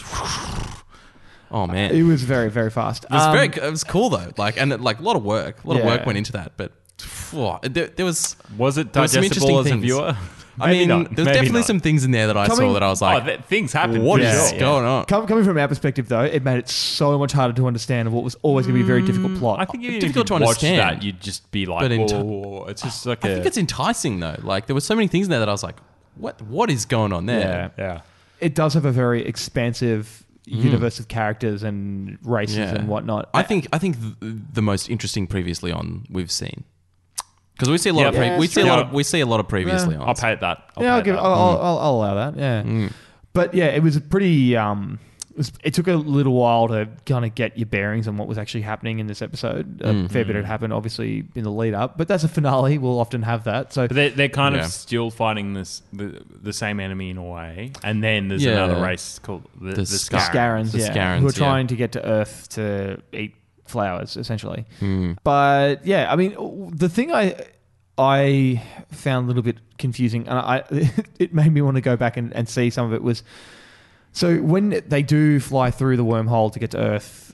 Oh, man. It was very, very fast. It was cool though. Like, and like a lot of work. A lot of work went into that. But there was it there was some digestible as a things. viewer? I mean, Maybe not. there's Maybe definitely not. some things in there that I saw that I was like, things happen. what for is sure. going on? Coming from our perspective, though, it made it so much harder to understand of what was always going to be a very difficult plot. I think if Difficult you to watch understand. that, you'd just be like, But in whoa, it's just like I think it's enticing though. Like there were so many things in there that I was like, what is going on there? yeah. It does have a very expansive universe of characters and races and whatnot. I think the most interesting previously on we've seen. Because we see a lot Yeah, we see a lot of previously on. I'll pay that. I'll allow that. Yeah, but yeah, it was a pretty. It took a little while to kind of get your bearings on what was actually happening in this episode. A fair bit had happened, obviously, in the lead up, but that's a finale. We'll often have that. So But they're kind of still fighting the same enemy in a way, and then there's another race called the Scarans, The Scarans, who are yeah. trying to get to Earth to eat flowers, essentially. But yeah, I mean, the thing I found a little bit confusing, and it made me want to go back and see some of it was. So when they do fly through the wormhole to get to Earth,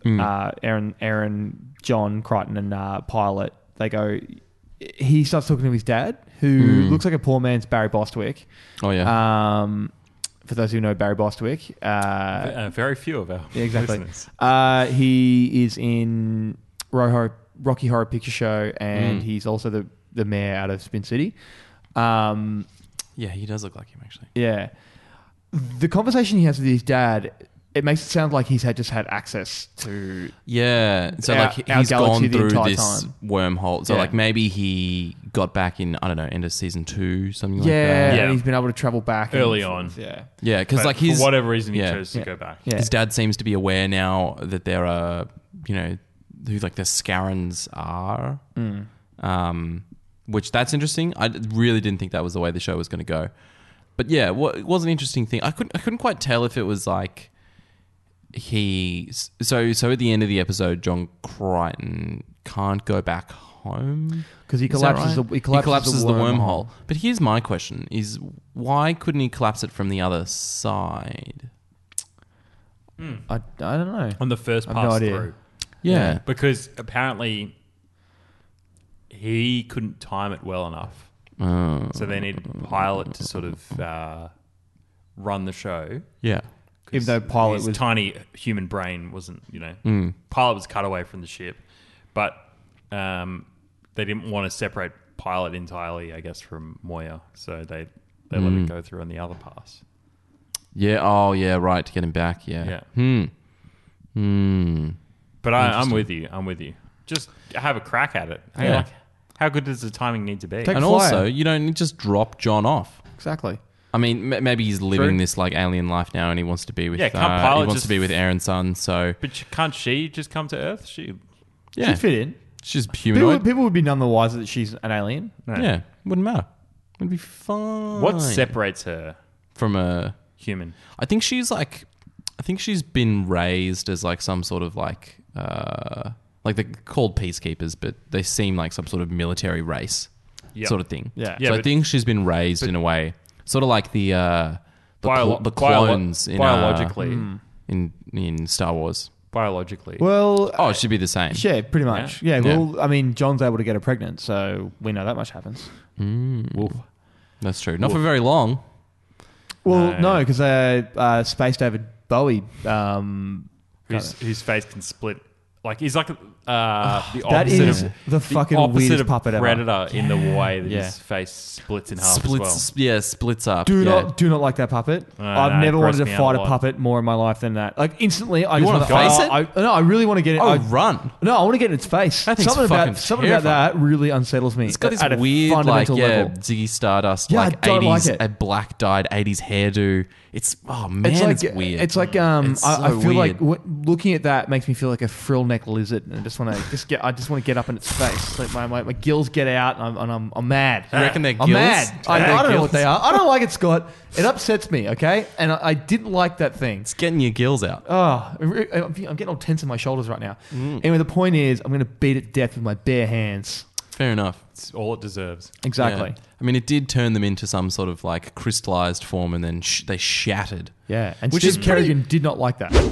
Aaron, John, Crichton, and Pilot, they go. He starts talking to his dad, who looks like a poor man's Barry Bostwick. Oh yeah. For those who know Barry Bostwick, very few of our exactly. listeners. He is in Rocky Horror Picture Show, and he's also the mayor out of Spin City. Yeah, he does look like him actually. Yeah. The conversation he has with his dad, it makes it sound like he's just had access to... Yeah. So our he's galaxy gone the through entire this time. wormhole. So Yeah. like maybe he got back in, I don't know, end of season 2, something like that. Yeah, and he's been able to travel back. Early on. Yeah. Yeah, because But like his... for whatever reason, he yeah. chose to go back. Yeah. His dad seems to be aware now that there are, who like the Scarans are. Which that's interesting. I really didn't think that was the way the show was going to go. But yeah, it was an interesting thing. I couldn't quite tell if it was like so at the end of the episode, John Crichton can't go back home because he Is that collapses. right? He collapses the wormhole. But here's my question: is why couldn't he collapse it from the other side? I don't know. On the first I have pass no idea. through. Yeah. Because apparently he couldn't time it well enough. So they needed a pilot to sort of run the show. Yeah. Even though Pilot his was... tiny human brain wasn't, Pilot was cut away from the ship. But they didn't want to separate Pilot entirely, I guess, from Moya. So they let it go through on the other pass. Yeah. Oh, yeah. Right. To get him back. Yeah. But I'm with you. Just have a crack at it. Yeah. Like, how good does the timing need to be? Take And a also, flyer. you don't just drop John off. Exactly. I mean, maybe he's living True. this like alien life now, and he wants to be with. Yeah, can't Pilot he wants just- to be with Aaron's son. So But can't she just come to Earth? yeah, She'd fit in. she's humanoid. People would be none the wiser that she's an alien. No. Yeah, wouldn't matter. It'd be fine. What separates her from a human? I think she's been raised as like some sort of like they're called peacekeepers, but they seem like some sort of military race Yep. sort of thing. Yeah. Yeah, So I but- think she's been raised in a way, sort of like the clones in biologically. in Star Wars. Biologically. Well, Oh, it should be the same. yeah, pretty much. Yeah. Yeah. Well, I mean, John's able to get her pregnant, so we know that much happens. Wolf. That's true. Not for very long. Well, No. no, because Space David Bowie. Whose face can split. Like he's like the opposite That is of the fucking opposite weirdest of puppet ever. Predator in the way that Yeah. his face splits in half as well. Splits up. Do yeah. not like that puppet. No, I've no, never it wanted to grossed me out fight a a lot. puppet more in my life than that. Like instantly, I just wanna want face it? No, I really want to get it. Oh, I run. No, I want to get in its face. That thing's Something about fucking that really unsettles me. It's got this at a weird, like, fundamental level. Ziggy Stardust, Yeah, I like don't 80s, like it. a black dyed 80s hairdo. It's, oh man, it's, weird. It's like It's I so feel like weird. looking at that makes me feel like a frill neck lizard, and I just want to get up in its face. Like my gills get out, and I'm mad. You reckon they're I'm gills? mad. I don't know what they are. I don't like it, Scott. It upsets me. Okay, and I didn't like that thing. It's getting your gills out. Oh, I'm getting all tense in my shoulders right now. Anyway, the point is, I'm going to beat it to death with my bare hands. Fair enough. It's all it deserves. Exactly. Yeah. I mean, it did turn them into some sort of like crystallized form, and then they shattered. Yeah, and Which Steve is Kerrigan did not like that.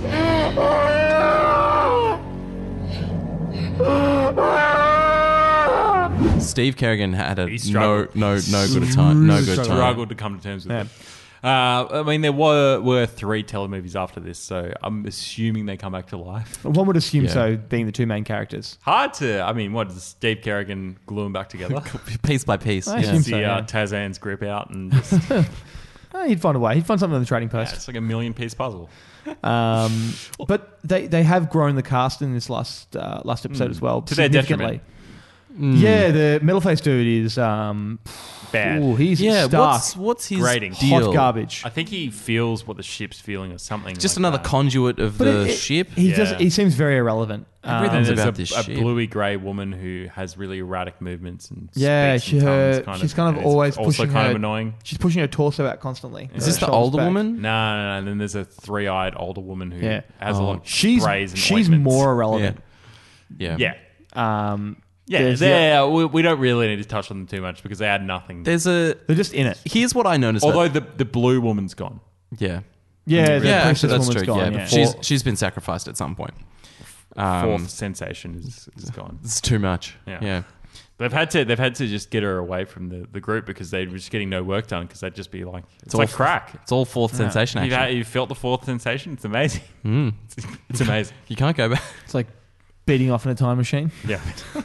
Steve Kerrigan had a He no struggled. good time. Struggled to come to terms with it. I mean, there were 3 telemovies after this, so I'm assuming they come back to life. One would assume Yeah. so, being the two main characters. Hard to, I mean, what does Steve Kerrigan glue them back together? Piece by piece. I Yeah. assume See so, yeah. Tarzan's grip out and just, He'd find a way. He'd find something on the trading post. it's like a 1,000,000-piece puzzle. But they have grown the cast in this last episode as well, To their significantly. Yeah, the middle-faced dude is Bad. Ooh, he's Yeah, stark. what's his Grating. deal? Hot garbage. I think he feels what the ship's feeling or something. Just like another that. conduit of But the ship. He Yeah. does. He seems very irrelevant. Everything's And about there's this a ship. bluey grey woman who has really erratic movements and Yeah, speaks in tongues she's kind of and always also pushing kind her, of annoying. She's pushing her torso out constantly. Is this the Shoulders older back. woman? No. And then there's a 3-eyed older woman who Yeah. has a lot of She's sprays and she's ointments. more irrelevant. Yeah. Yeah. There's We don't really need to touch on them too much because they add nothing. They're just in it. Here's what I noticed. Although the blue woman's gone. Yeah. Yeah, the Yeah, princess actually, that's woman's true. gone. Yeah, Yeah. but she's been sacrificed at some point. Fourth sensation is gone. It's too much. Yeah. Yeah. They've had to just get her away from the group because they were just getting no work done because they'd just be like it's all like crack. It's all fourth sensation action. You felt the fourth sensation. It's amazing. It's amazing. You can't go back. It's like beating off in a time machine. Yeah.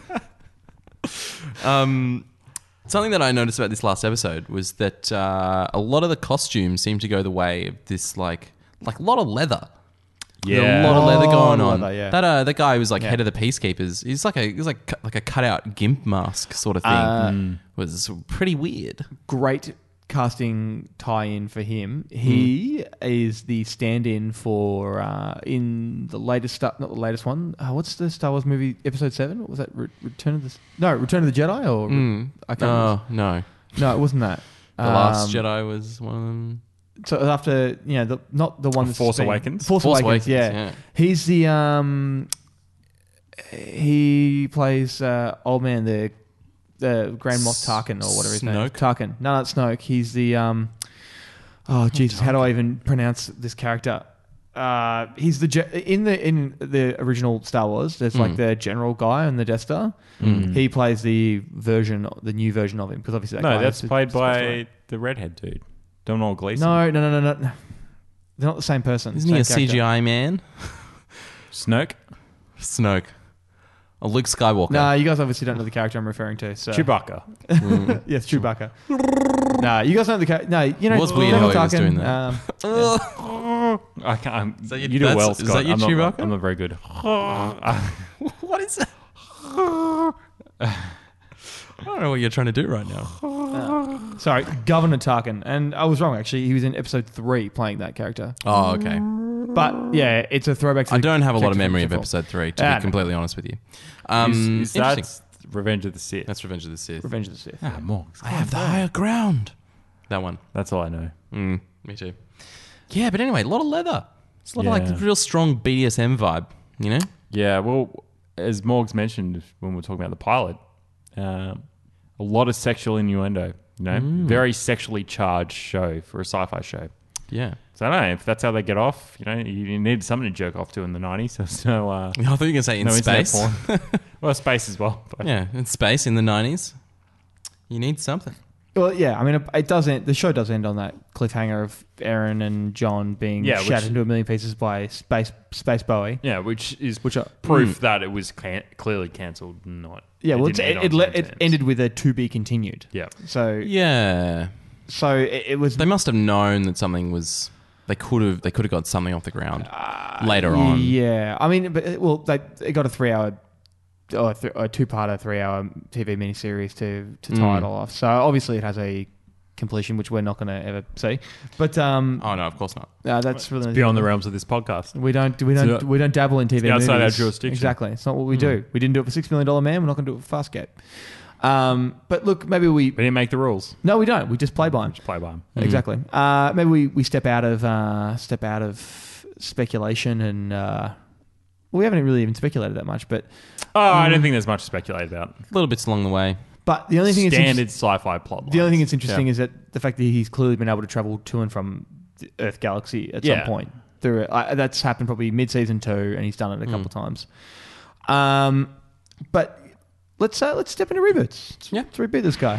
Something that I noticed about this last episode was that a lot of the costumes seem to go the way of this like a lot of leather. Yeah. A lot of leather going on. leather, yeah. That guy who was like head of the peacekeepers. He's like a cutout gimp mask sort of thing. Was pretty weird. Great casting tie-in for him. He is the stand-in for in the latest not the latest one. What's the Star Wars movie? Episode 7? What was that? Return of the Jedi or I can't remember. No, it wasn't that. The Last Jedi was one of them. So after not the one that's Force been- Awakens? Force Awakens, yeah. yeah. He's the he plays old man, the Grand Moff Tarkin or whatever his name is. Snoke? Tarkin. No, not Snoke. He's the oh Jesus, how do I even pronounce this character? He's in the original Star Wars. There's like the general guy on the Death Star. He plays the new version of him because obviously that guy that's is played supposed to by the redhead dude, Donald Gleason. No. They're not the same person. Isn't he a Same character. CGI man? Snoke. Or Luke Skywalker. No, you guys obviously don't know the character I'm referring to. So. Chewbacca. Yes, Chewbacca. No, you guys know the character. No, you know. It was weird Daniel how he was Tarkin, doing that. I can't. Is that your- You do well, is Scott. that your I'm not- Chewbacca? I'm not very good. What is that? I don't know what you're trying to do right now. Sorry, Governor Tarkin. And I was wrong, actually. He was in episode 3 playing that character. Oh, okay. But, yeah, it's a throwback to I the don't have a lot of character memory from of before. episode 3, to Ah, be no. completely honest with you. Is Interesting. that Revenge of the Sith? That's Revenge of the Sith. Revenge of the Sith. More. I have the higher ground. That one. That's all I know. Me too. Yeah, but anyway, a lot of leather. It's a lot of Yeah. like real strong BDSM vibe, you know? Yeah, well, as Morgs mentioned when we were talking about the pilot, a lot of sexual innuendo. You know, very sexually charged show for a sci-fi show. Yeah. So I don't know if that's how they get off. You know, you need something to jerk off to in the 90s. So there's no. I thought you were going to say in no internet space. porn. Well, space as well. But Yeah, in space in the 90s. You need something. Well, yeah, I mean, it does end, the show does end on that cliffhanger of Aaron and John being Yeah, shattered which- into a million pieces by Space Bowie. Yeah, which are are proof that it was clearly cancelled. Not. Yeah, well, didn't end on it good terms. ended with a to be continued. Yeah. So Yeah. it was. They must have known that something was... They could have got something off the ground later on. Yeah, I mean, but they got a 3-hour or a 2-parter 3-hour TV miniseries to tie it all off. So obviously it has a completion, which we're not going to ever see. But Oh no, of course not. that's really Beyond the realms of this podcast. We don't dabble in TV movies. outside our jurisdiction. Exactly. It's not what we do. We didn't do it for $6 Million Man. We're not going to do it for Farscape. But look, maybe we didn't make the rules. No, we don't. We just play by them. Just play by them. Exactly. Maybe we step out of speculation and we haven't really even speculated that much. But I don't think there's much to speculate about. Little bits along the way. But the only thing standard sci-fi plot. The only thing that's interesting is that the fact that he's clearly been able to travel to and from the Earth galaxy at some point. That's happened probably mid-season 2, and he's done it a couple of times. But let's step into reboots. Let's reboot this guy.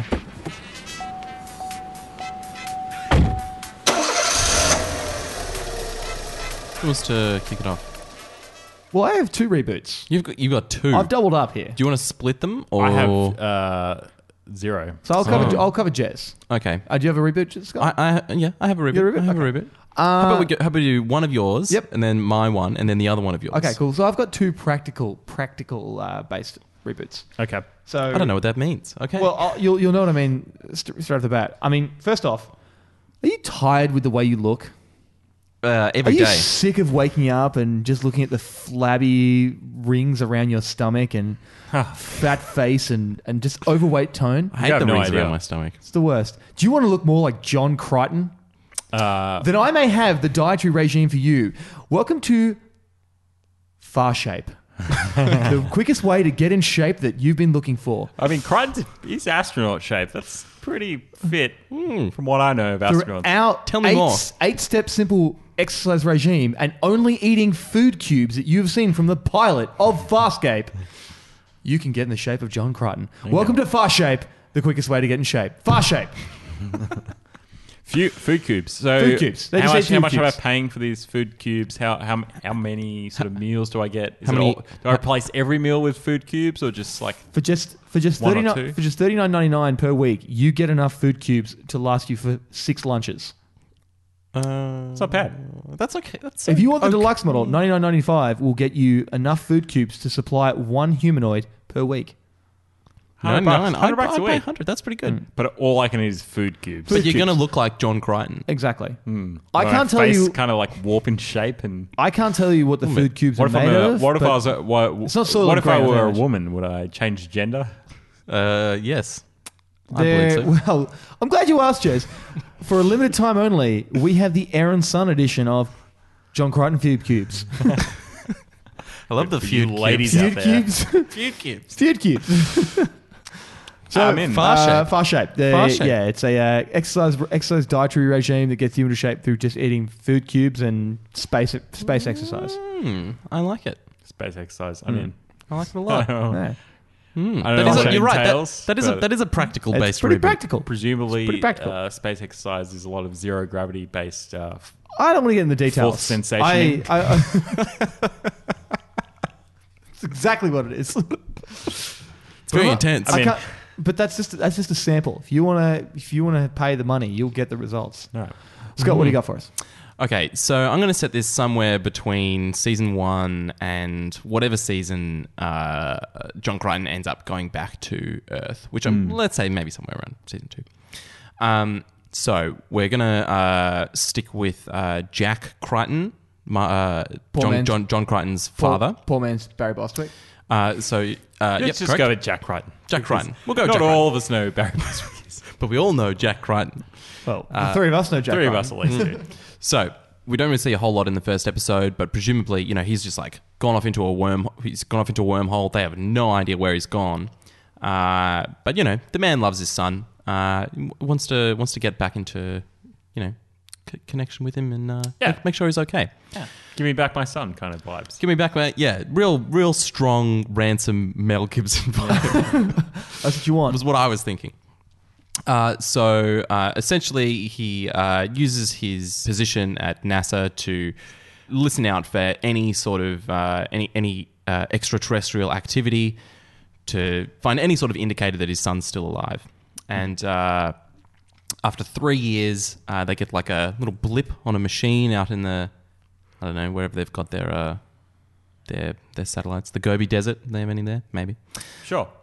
Who wants to kick it off? Well, I have 2 reboots. You've got 2. I've doubled up here. Do you want to split them? Or? I have 0. So I'll cover Jez. Okay. Do you have a reboot, Scott? I have a reboot. You have a reboot? I have a reboot. How about we do one of yours, and then my one, and then the other one of yours? Okay, cool. So I've got 2 practical based reboots. Okay. So I don't know what that means. Okay. Well, you'll know what I mean straight off the bat. I mean, first off, are you tired with the way you look? Every Are you day. sick of waking up and just looking at the flabby rings around your stomach and fat face and just overweight tone? I hate the rings around my stomach. It's the worst. Do you want to look more like John Crichton? Then I may have the dietary regime for you. Welcome to Farshape. The quickest way to get in shape that you've been looking for. I mean, Crichton is astronaut shape. That's pretty fit from what I know of astronauts. Tell me more. 8-step simple exercise regime and only eating food cubes that you've seen from the pilot of Farscape, you can get in the shape of John Crichton. Welcome to Farshape, the quickest way to get in shape. Farshape. Food cubes. So food cubes. How much am I paying for these food cubes? How many sort of meals do I get? Do I replace every meal with food cubes, or just like for just $39.99 per week? You get enough food cubes to last you for 6 lunches. It's not bad. That's okay. If you want the deluxe model, $99.95 will get you enough food cubes to supply 1 humanoid per week. $100 a week. 100. That's pretty good. But all I can eat is food cubes. But you're going to look like John Crichton. Exactly. I can't tell you. Kind of like warp in shape, and I can't tell you what the food cubes are made of. What if I was? It's not what if I were a woman? Would I change gender? Yes. I believe so. Well, I'm glad you asked, Jez. For a limited time only, we have the Aaron Sun edition of John Crichton Food Cubes. I love the feud ladies cubes. out there. Feud cubes. Feud cubes. So I'm in. Farshape. Yeah, it's a exercise dietary regime that gets you into shape through just eating food cubes and space exercise. I like it. Space exercise. I'm in. I like it a lot. Yeah. I don't know what you're right. entails, That is a practical It's based pretty reboot. practical. Presumably, It's pretty practical. space exercise is a lot of zero gravity based. I don't want to get in the details. Fourth sensation. It's exactly what it is. It's very intense. But that's just a sample. If you want to pay the money, you'll get the results. All right. Scott, what do you got for us? Okay, so I'm going to set this somewhere between season 1 and whatever season John Crichton ends up going back to Earth, which let's say maybe somewhere around season 2. So we're going to stick with Jack Crichton, John Crichton's father. Poor man's Barry Bostwick. Let's just go with Jack Crichton. Jack Crichton. We'll go with Not Jack all of us know Barry Bostwick is. But we all know Jack Crichton. Well, the 3 of us know Jack Three Crichton. of us at least do. So we don't really see a whole lot in the first episode, but presumably, he's just like gone off into a wormhole. They have no idea where he's gone. But the man loves his son. Wants to get back into, connection with him and make sure he's okay. Yeah. Give me back my son kind of vibes. Give me back my real strong ransom Mel Gibson vibe. That's what you want. Was what I was thinking. So essentially, he uses his position at NASA to listen out for any sort of any extraterrestrial activity, to find any sort of indicator that his son's still alive. And after 3 years, they get like a little blip on a machine out in the, I don't know, wherever they've got their satellites. The Gobi Desert. Are they have any there? Maybe. Sure.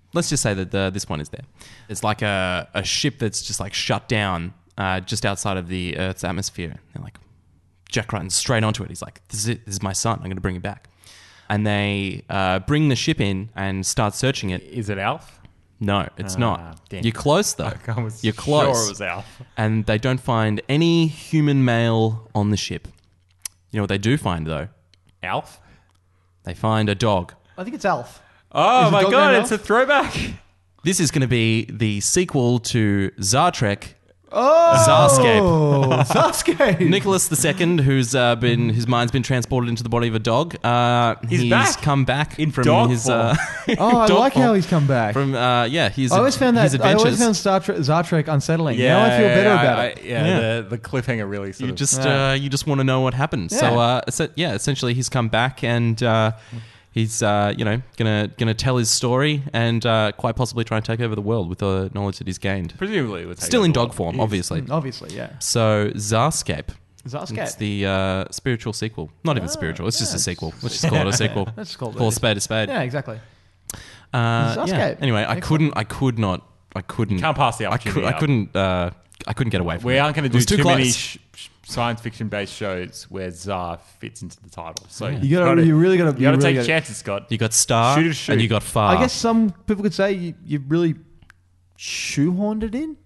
let's just say that this one is there. It's like a ship that's just like shut down just outside of the Earth's atmosphere. They're like, Jack Crichton's straight onto it. He's like, this is it. This is my son. I'm going to bring it back. And they bring the ship in and start searching it. Is it Alf? No, it's not. Damn. You're close, though. You're close. Sure it was Alf. And they don't find any human male on the ship. You know what they do find, though? Alf? They find a dog. I think it's Alf. Oh Is my the dog god, named it's a Alf? throwback. This is going to be the sequel to Star Trek. Oh, Zarscape. Zarscape. Nicholas II, whose mind's been transported into the body of a dog. He's back. come back In from dog his. form. Oh, I dog like form. how he's come back. From his. I always found his that. I always adventures. found Star Trek unsettling. Now I feel better about it. Yeah. The cliffhanger really sort You of... just you just want to know what happened. Yeah. So essentially he's come back and he's gonna tell his story and quite possibly try and take over the world with the knowledge that he's gained. presumably it would take Still us in a while. dog form, obviously. Obviously, yeah. So Zarscape. Zarscape. It's the spiritual sequel. Not even spiritual. It's just a sequel. Let's just call it a sequel. Let's just call it Call a a spade a spade. Yeah, exactly. Yeah. Zarscape. Anyway, I couldn't. Can't pass the opportunity up. I couldn't get away from it. We aren't going to It do was too many close. science fiction based shows where Zar fits into the title. So You really got to take chances, Scott. You got Star Shoot is shoot. and you got Far. I guess some people could say you really shoehorned it in.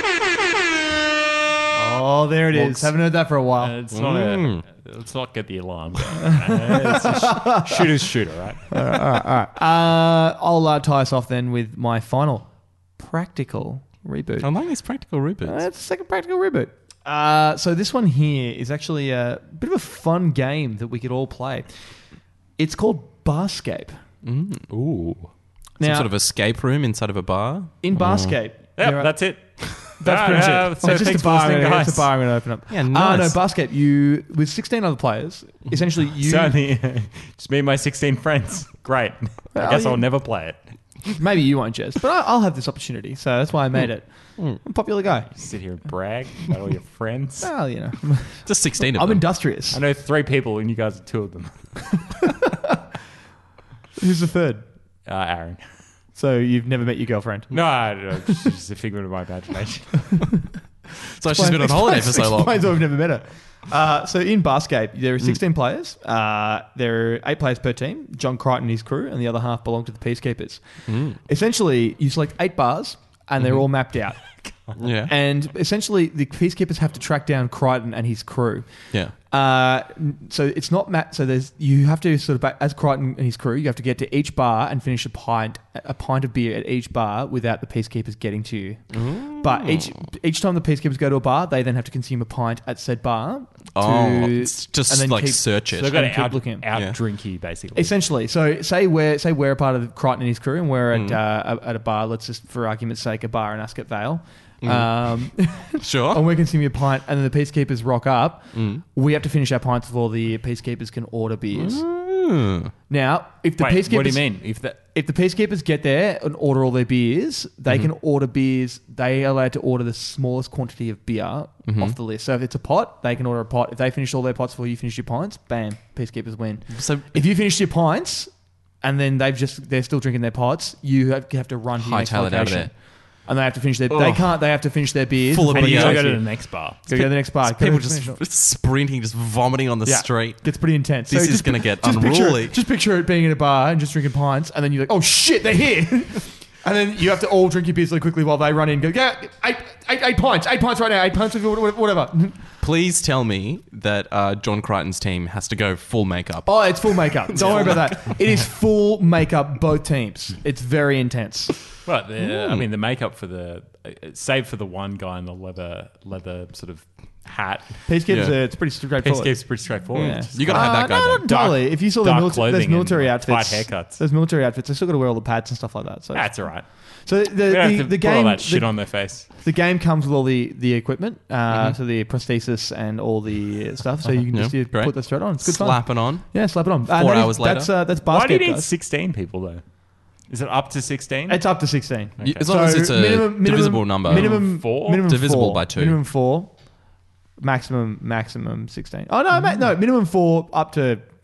Oh, there it is. Haven't heard that for a while. It's not let's not get the alarm going. It's a shooter's shooter, right? All right. I'll tie us off then with my final practical reboot. I like these practical reboots. It's the second practical reboot. So this one here is actually a bit of a fun game that we could all play. It's called Barscape. Ooh. Now, Some sort of escape room inside of a bar. in Barscape, Yeah, there are- that's it. That's pretty much it. So It's just thanks a for bar. listening, guys. It's a bar I'm going to open up. Yeah, nice. No, Barscape. You with 16 other players. Essentially, you So only, just me and my 16 friends. Great. I guess yeah. I'll never play it. maybe you won't, Jess, but I'll have this opportunity. So that's why I made it. I'm a popular guy. Sit here and brag about all your friends. Well, you know, Just 16 of I'm them. industrious. I know 3 people and you guys are 2 of them. Who's the third? Aaron. So you've never met your girlfriend? No, I don't know. It's just a figment of my imagination. So she's been on holiday for so long. Explains why we've never met her. So in Barscape, there are 16 players. There are 8 players per team. John Crichton and his crew, and the other half belong to the Peacekeepers. Essentially, you select 8 bars, and they're all mapped out. Yeah. And essentially, the Peacekeepers have to track down Crichton and his crew. Yeah. So it's not mapped. So you have to sort of, as Crichton and his crew, you have to get to each bar and finish a pint of beer at each bar without the Peacekeepers getting to you. But each time the Peacekeepers go to a bar, they then have to consume a pint at said bar. It's just and then like keep- search it. So they've got And to keep looking. out drink you, basically. Essentially, so say we're a part of Crichton and his crew, and we're at a bar. Let's just, for argument's sake, a bar in Ascot Vale. Sure. And we're consuming a pint, and then the Peacekeepers rock up. We have to finish our pints before the Peacekeepers can order beers. Now, if the Wait, Peacekeepers, what do you mean? If the Peacekeepers get there and order all their beers, they can order beers. They are allowed to order the smallest quantity of beer off the list. So if it's a pot, they can order a pot. If they finish all their pots before you finish your pints, bam, Peacekeepers win. So If you finish your pints and then they're still drinking their pots, you have to run to your next Hightail it out of location. there. And they have to finish their. They have to finish their beers. Full of before and you beer. gotta take go to you. the next bar. Go to the next bar. people Go just finish it. sprinting, just vomiting on the street. Gets pretty intense. This So is just gonna get just unruly. Just picture it being in a bar and just drinking pints, and then you're like, oh shit, they're here. And then you have to all drink your beers really quickly while they run in and go, yeah, eight pints right now, 8 pints, whatever. Please tell me that John Crichton's team has to go full makeup. Oh, it's full makeup. Don't worry about that. It is full makeup, both teams. It's very intense. But I mean, the makeup for save for the one guy in the leather sort of hat. Peacekeepers, Yeah. it's pretty straightforward. Peacekeeper's pretty straightforward. Yeah. You gotta have that guy. No, though. not entirely. If you saw the dark those clothing military and outfits, tight haircuts. those military outfits, they still got to wear all the pads and stuff like that. So That's all right. So We don't have to the put all game, that shit on their face. the game comes with all the equipment, so the prosthesis and all the stuff. So you can just great. put that straight on. It's good Slap fun. it on. Yeah, slap it on. 4 that hours later. That's Why do you Barscape, need guys. 16 people though? Is it up to 16? It's up to 16. As long as it's a divisible number. Minimum 4? Minimum Divisible 4. by 2. Minimum 4. Maximum 16. Oh no, no. Minimum 4 up to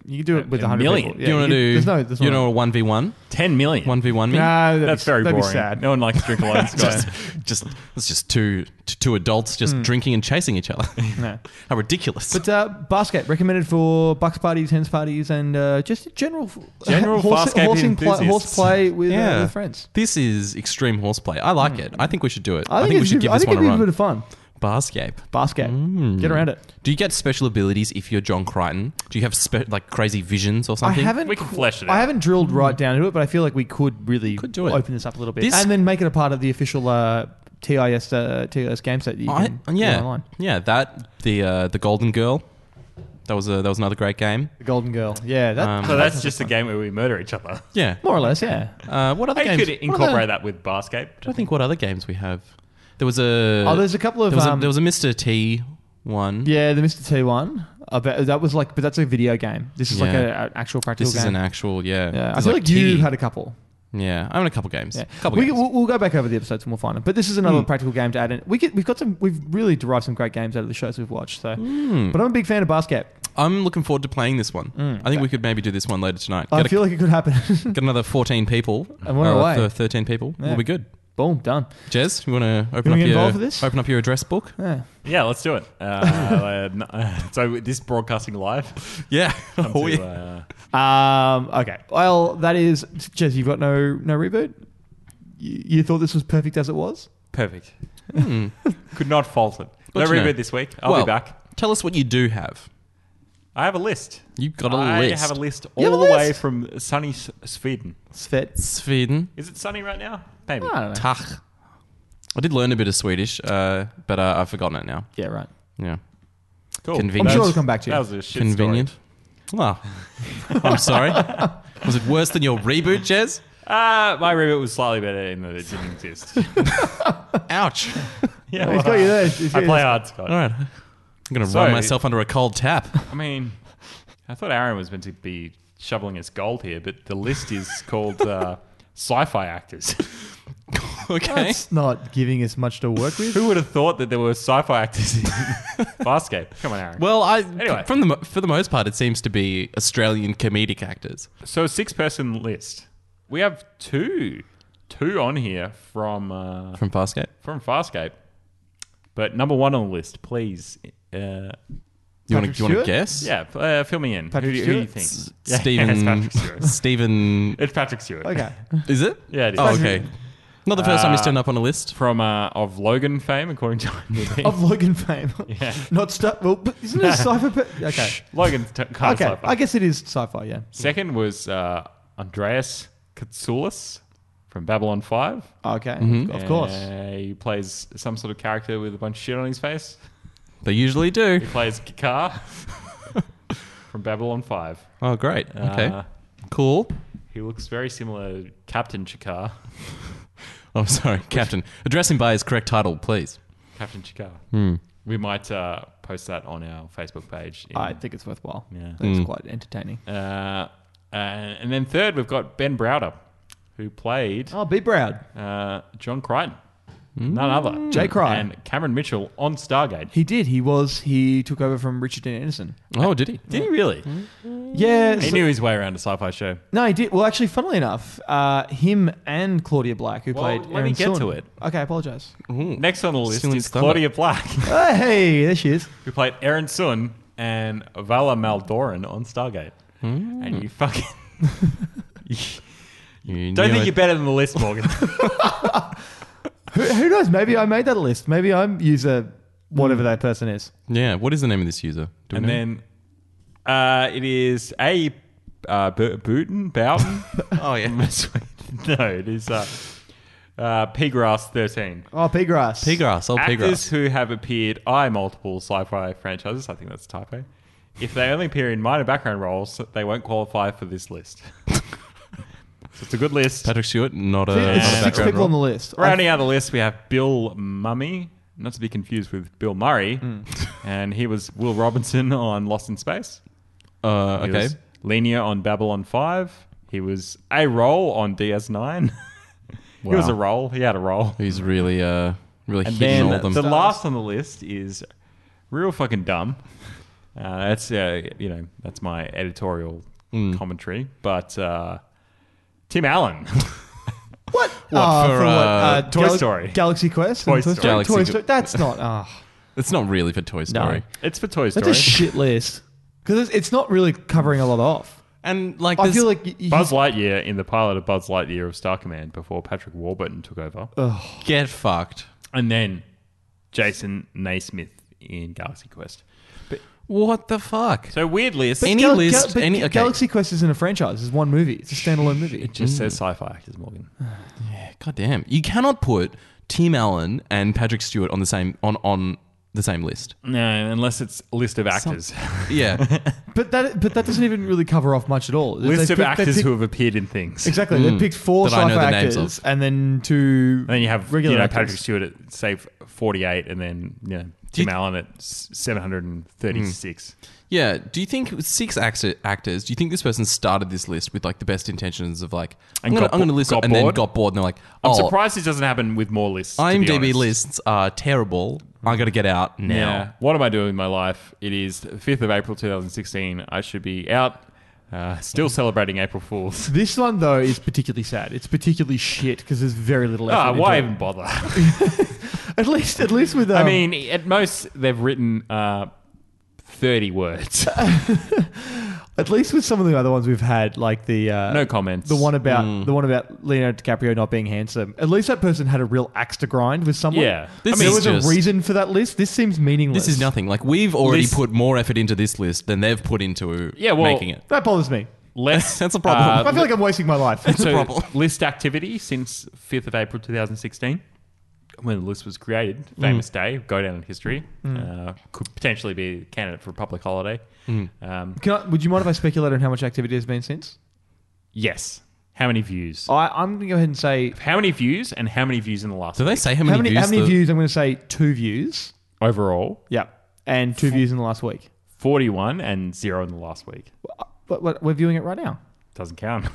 You can do it with A 100 million? people. Do you want to do? There's you no know, a 1v1, 10 million. 1v1 me. Nah, That's very that'd boring. be sad. No one likes to drink alone, Scott. It's just two adults just drinking and chasing each other. No. How ridiculous! But Barscape recommended for bucks parties, hens parties, and just General horse Farscape enthusiasts. horseplay with friends. This is extreme horseplay. I like it. I think we should do it. I think we should give this one a it'd be a run. bit of fun. Barscape. Get around it. Do you get special abilities if you're John Crichton? Do you have like crazy visions or something? We can flesh it I out. haven't drilled right down to it, but I feel like we could really do it. open this up a little bit, This- and then make it a part of the official TIS game set. That you can do online. Yeah. The Golden Girl. That was another great game. The Golden Girl. Yeah, that, So that's just a game where we murder each other. Yeah. more or less. Yeah. What other You games? could incorporate that with Barscape. I think what other games we have. There was a. There's a couple of. There was a Mr. T one. Yeah, the Mr. T one. I bet that was like, but that's a video game. This is like Yeah. an actual practical This game. is an actual. Yeah. Yeah, I There's feel like you Tiggy. had a couple. Yeah, I own a couple games. Yeah, Couple games. we'll go back over the episodes and we'll find them. But this is another practical game to add in. We've really derived some great games out of the shows we've watched. So, but I'm a big fan of Barscape. I'm looking forward to playing this one. I think we could maybe do this one later tonight. I feel like it could happen. Get another 14 people. And we're away. 13 people. Yeah. We'll be good. Boom, done. Jez, you want to You wanna get involved with this? open up your address book? Yeah. Yeah, let's do it. So this broadcasting live. Yeah. Come Oh, to, yeah. Okay. Well, that is Jez. You've got no reboot. You thought this was perfect as it was. Perfect. Could not fault it. No Good to know. reboot this week. I'll be back. Tell us what you do have. I have a list. You've got a I list. have a list You have all a the way list? from sunny Sweden. Sweden. Is it sunny right now? Maybe. I don't know. Tach. I did learn a bit of Swedish, but I've forgotten it now. Yeah, right. Yeah. Cool. Convenient. I'm sure it'll come back to you. That was a shit Convenient. Oh. I'm sorry. Was it worse than your reboot, Jez? My reboot was slightly better in that it didn't exist. Ouch. Yeah, He's got you there. He's got I you play there. hard, Scott. All right. I'm going to So- run myself under a cold tap. I mean, I thought Aaron was meant to be shoveling his gold here, but the list is called sci-fi actors. Okay. That's not giving us much to work with. Who would have thought that there were sci-fi actors in Barscape? Come on, Aaron. Well, Anyway. for the most part, it seems to be Australian comedic actors. So a 6-person list. We have two on here from Farscape. Farscape. But number one on the list, please. You want to Stewart? guess? Yeah, fill me in. Patrick Who do you Stewart? think? Stephen. it's Patrick Stewart. Stephen. It's Patrick Stewart. Okay. Is it? Yeah, it is. Oh, okay. Not the first time he's turned up on a list. From of Logan fame, according to IMDb. Of Logan fame. Yeah. Not stuff. Well, but isn't it a sci-fi? Okay. Logan's kind of Okay. sci-fi. I guess it is sci-fi. Yeah. Second was Andreas Katsoulis from Babylon 5. Okay. Of course. He plays some sort of character with a bunch of shit on his face. They usually do. He plays Kikar from Babylon 5. Oh, great. Okay. Uh, Cool. He looks very similar to Captain Chikar. Oh, sorry, Captain. Address him by his correct title, please. Captain Chikar. We might post that on our Facebook page. I think it's worthwhile. Yeah. It's quite entertaining. And then third, we've got Ben Browder, who played Oh, B. Browd. John Crichton. None other. Jay Cry. And Cameron Mitchell on Stargate. He did. He took over from Richard Dean Anderson. Oh, did he? Did he really? Yeah. He knew his way around a sci-fi show. No, he did. Well, actually, funnily enough, him and Claudia Black, who Well, played let me Erin get Sun. to it. Okay, I apologise. Next on the list Stealing is thunder. Claudia Black, Hey, there she is. who played Erin Sun and Vala Maldoran on Stargate. And you fucking... You Don't knew think it. you're better than the list, Morgan. Who knows? Maybe I made that list. Maybe I'm user whatever that person is. Yeah, what is the name of this user? Do we And know? then it is A. Bowden? Oh, yeah. No, it is Pgrass 13. Oh, Piggrass. Piggrass, old Actors Piggrass. who have appeared multiple sci-fi franchises. I think that's a typo. If they only appear in minor background roles, they won't qualify for this list. So it's a good list. Patrick Stewart, not a, There's not a six background people on the role. list. Rounding out the list, we have Bill Mummy, not to be confused with Bill Murray, and he was Will Robinson on Lost in Space. He Okay. was Lenia on Babylon 5. He was a role on DS9. He was Wow. a role. He had a role. He's really, really And hitting all then of them. the last on the list is real fucking dumb. That's that's my editorial commentary. But Tim Allen. What? For Toy Story. Galaxy Quest? Toy Story. Toy Story. That's not... It's not really for Toy Story. It's for Toy Story. That's a shit list. Because it's not really covering a lot off. And like, I feel like... Buzz Lightyear in the pilot of Buzz Lightyear of Star Command before Patrick Warburton took over. Get fucked. And then Jason Naismith in Galaxy Quest. What the fuck? So weird list. Galaxy Quest isn't a franchise. It's one movie. It's a standalone movie. It just says sci-fi actors, Morgan. Yeah, goddamn. You cannot put Tim Allen and Patrick Stewart on the same on the same list. No, unless it's a list of actors. Yeah. But that doesn't even really cover off much at all. List of actors who have appeared in things. Exactly. They picked 4 That I know sci-fi the names actors of. and then 2 then you have regular Patrick actors. Stewart at say 48, and then Tim Allen at 736. Yeah. Do you think 6 actors? Do you think this person started this list with like the best intentions of like I'm going to list got and then bored? got bored and they're like, I'm surprised this doesn't happen with more lists. to be IMDb honest. lists are terrible. I got to get out now. Yeah. What am I doing with my life? It is 5th of April 2016. I should be out, still celebrating April Fools. This one, though, is particularly sad. It's particularly shit because there's very little effort. Why into even bother? At least with... I mean, at most, they've written 30 words. At least with some of the other ones we've had, like the No comments. the one about Leonardo DiCaprio not being handsome. At least that person had a real axe to grind with someone. Yeah. This there is was just- a reason for that list. This seems meaningless. This is nothing. Like we've already List- put more effort into this list than they've put into making it. That bothers me. Less. That's a problem. I feel like I'm wasting my life. That's a problem. List activity since 5th of April 2016, when the list was created. Famous day, go down in history. Could potentially be a candidate for a public holiday. Would you mind if I speculate on how much activity has been since? Yes. How many views? I'm going to go ahead and say... How many views and how many views in the last Do they week? say how many views? How many views? I'm going to say 2 views. Overall, Yeah. And 2 views in the last week. 41 and 0 in the last week. But we're viewing it right now. Doesn't count.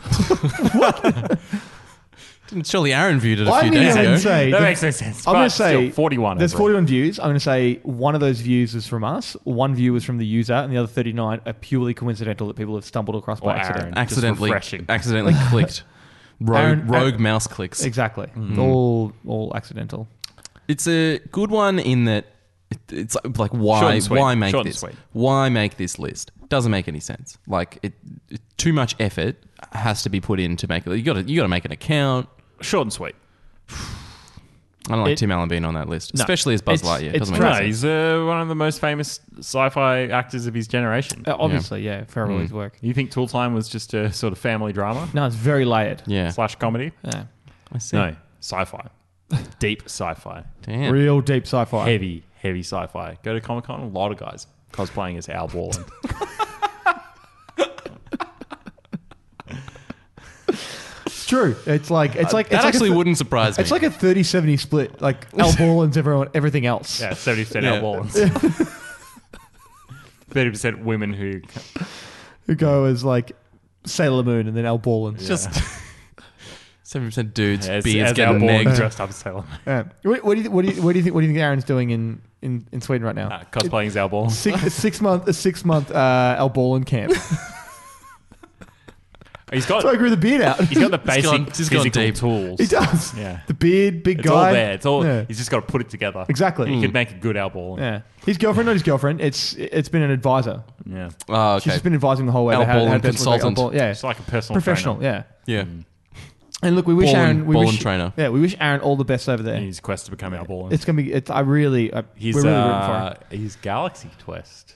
Surely Aaron viewed it a I'm few going days to ago. say... That makes no sense. I'm going But to say... still, 41 There's overall. 41 views. I'm going to say one of those views is from us. 1 view was from the user. And the other 39 are purely coincidental that people have stumbled across by Or accident. Aaron. Just refreshing. accidentally clicked. Rogue mouse clicks. Exactly. All accidental. It's a good one in that it's like why and sweet. make Short and this? sweet. Why make this list? Doesn't make any sense. Like too much effort has to be put in to make it. You got to make an account. Short and sweet. I don't like Tim Allen being on that list, No. especially as Buzz It's- Lightyear. it's Doesn't make No, any sense. he's one of the most famous sci-fi actors of his generation. Obviously, yeah. Farrelly's work. You think Tool Time was just a sort of family drama No, it's very layered. Yeah, / comedy? Yeah. I see. No, sci-fi. Deep sci-fi. Damn. Real deep sci-fi. Heavy sci-fi. Go to Comic-Con, a lot of guys cosplaying as Al Borland. It's true. It's like That actually wouldn't surprise me. It's like a 30-70 split. Like Al Borland's everything else. Yeah, 70% Yeah. Al Borland. 30% women who... Who go as like Sailor Moon and then Al Borland. just 7% dudes, As beards Al getting Borland negged. dressed up as Sailor Moon. Yeah. What do you think Aaron's doing in Sweden right now? Cosplaying as Al Borland. A six month Al Borland camp. He's got... So I grew the beard out. He's got the basic gone physical deep. tools. He does. Yeah. The beard, big It's guy. all there. It's all... Yeah. He's just got to put it together. Exactly. He could make a good Al Borland. Yeah. His girlfriend, not his girlfriend. It's been an advisor. Yeah. Oh, She's okay. just been advising the whole way. Al to how Borland best look like Al consultant. Borland. Yeah. It's like a personal Professional. trainer. Yeah. Yeah. And look, we wish Borland- Aaron. We Borland wish, trainer. Yeah, we wish Aaron all the best over there. In his quest to become Al Borland. It's gonna be. It's. I really. He's, we're really rooting for him. he's Galaxy Quest.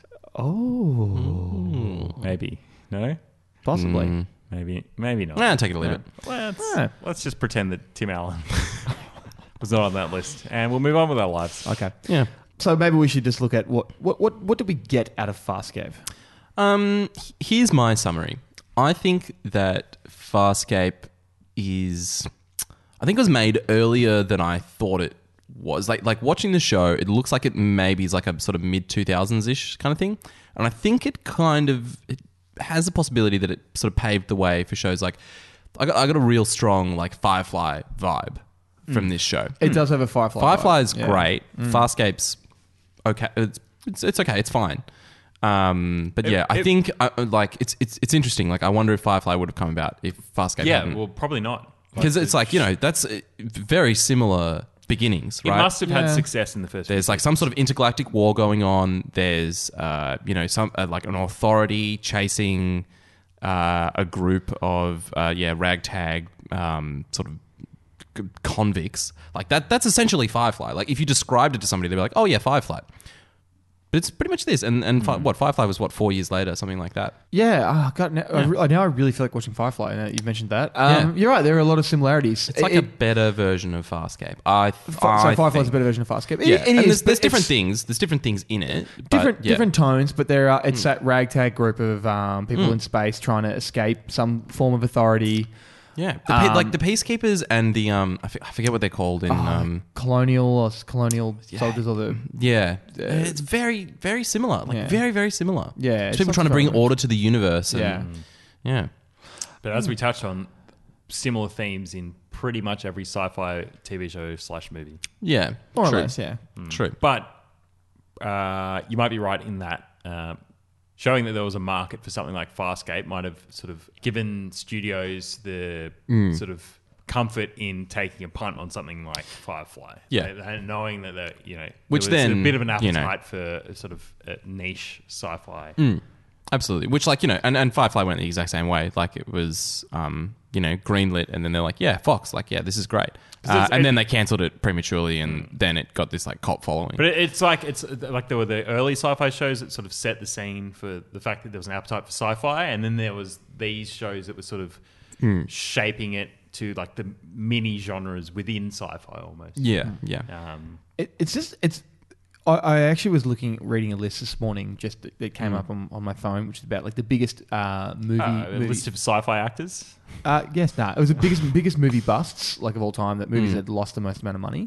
Oh, Maybe. No? possibly. Maybe not. Nah, take it or leave it. Let's just pretend that Tim Allen was not on that list. And we'll move on with our lives. Okay. Yeah. So maybe we should just look at what did we get out of Farscape? Here's my summary. I think that Farscape is... I think it was made earlier than I thought it was. Like watching the show, it looks like it maybe is like a sort of mid-2000s-ish kind of thing. And I think it kind of... It has the possibility that it sort of paved the way for shows like... I got a real strong like Firefly vibe from this show. It does have a Firefly. Firefly vibe. is Yeah. great. Farscape's okay. It's okay. It's fine. But yeah, I think like it's interesting. Like I wonder if Firefly would have come about if Farscape hadn't. well, probably not. Because it's like, that's very similar beginnings, It right? must have had success in the first. There's like some sort of intergalactic war going on. There's, some like an authority chasing a group of ragtag sort of convicts. Like that's essentially Firefly. Like if you described it to somebody, they'd be like, "Oh yeah, Firefly." But it's pretty much this. And Firefly was 4 years later, something like that. Yeah, God, now I really feel like watching Firefly. Now you've mentioned that. Yeah. You're right. There are a lot of similarities. It's like a better version of Farscape. So Firefly's a better version of Farscape. Yeah, and there's different things. There's different things in it. Different tones, but there are. It's that ragtag group of people in space trying to escape some form of authority. Yeah, like the peacekeepers and the I forget what they're called in colonial soldiers or the it's very very similar, like Yeah. very very similar. Yeah, it's people trying to bring order to the universe. And, yeah. But as we touched on, similar themes in pretty much every sci-fi TV show / movie. Yeah, more true. or less. Yeah, True. But you might be right in that showing that there was a market for something like Farscape might have sort of given studios the sort of comfort in taking a punt on something like Firefly. Yeah. Knowing that, Which there was then, a bit of an appetite for sort of niche sci-fi. Absolutely. Which, like, and Firefly went the exact same way. Like, it was, greenlit, and then they're like, yeah, Fox, like, yeah, this is great. And then they cancelled it prematurely, and then it got this, like, cult following. But it's like there were the early sci-fi shows that sort of set the scene for the fact that there was an appetite for sci-fi, and then there was these shows that were sort of shaping it to, like, the mini genres within sci-fi almost. Yeah. I actually was reading a list this morning just that came up on my phone, which is about like the biggest movie list of sci-fi actors. It was the biggest movie busts like of all time. That movies that lost the most amount of money,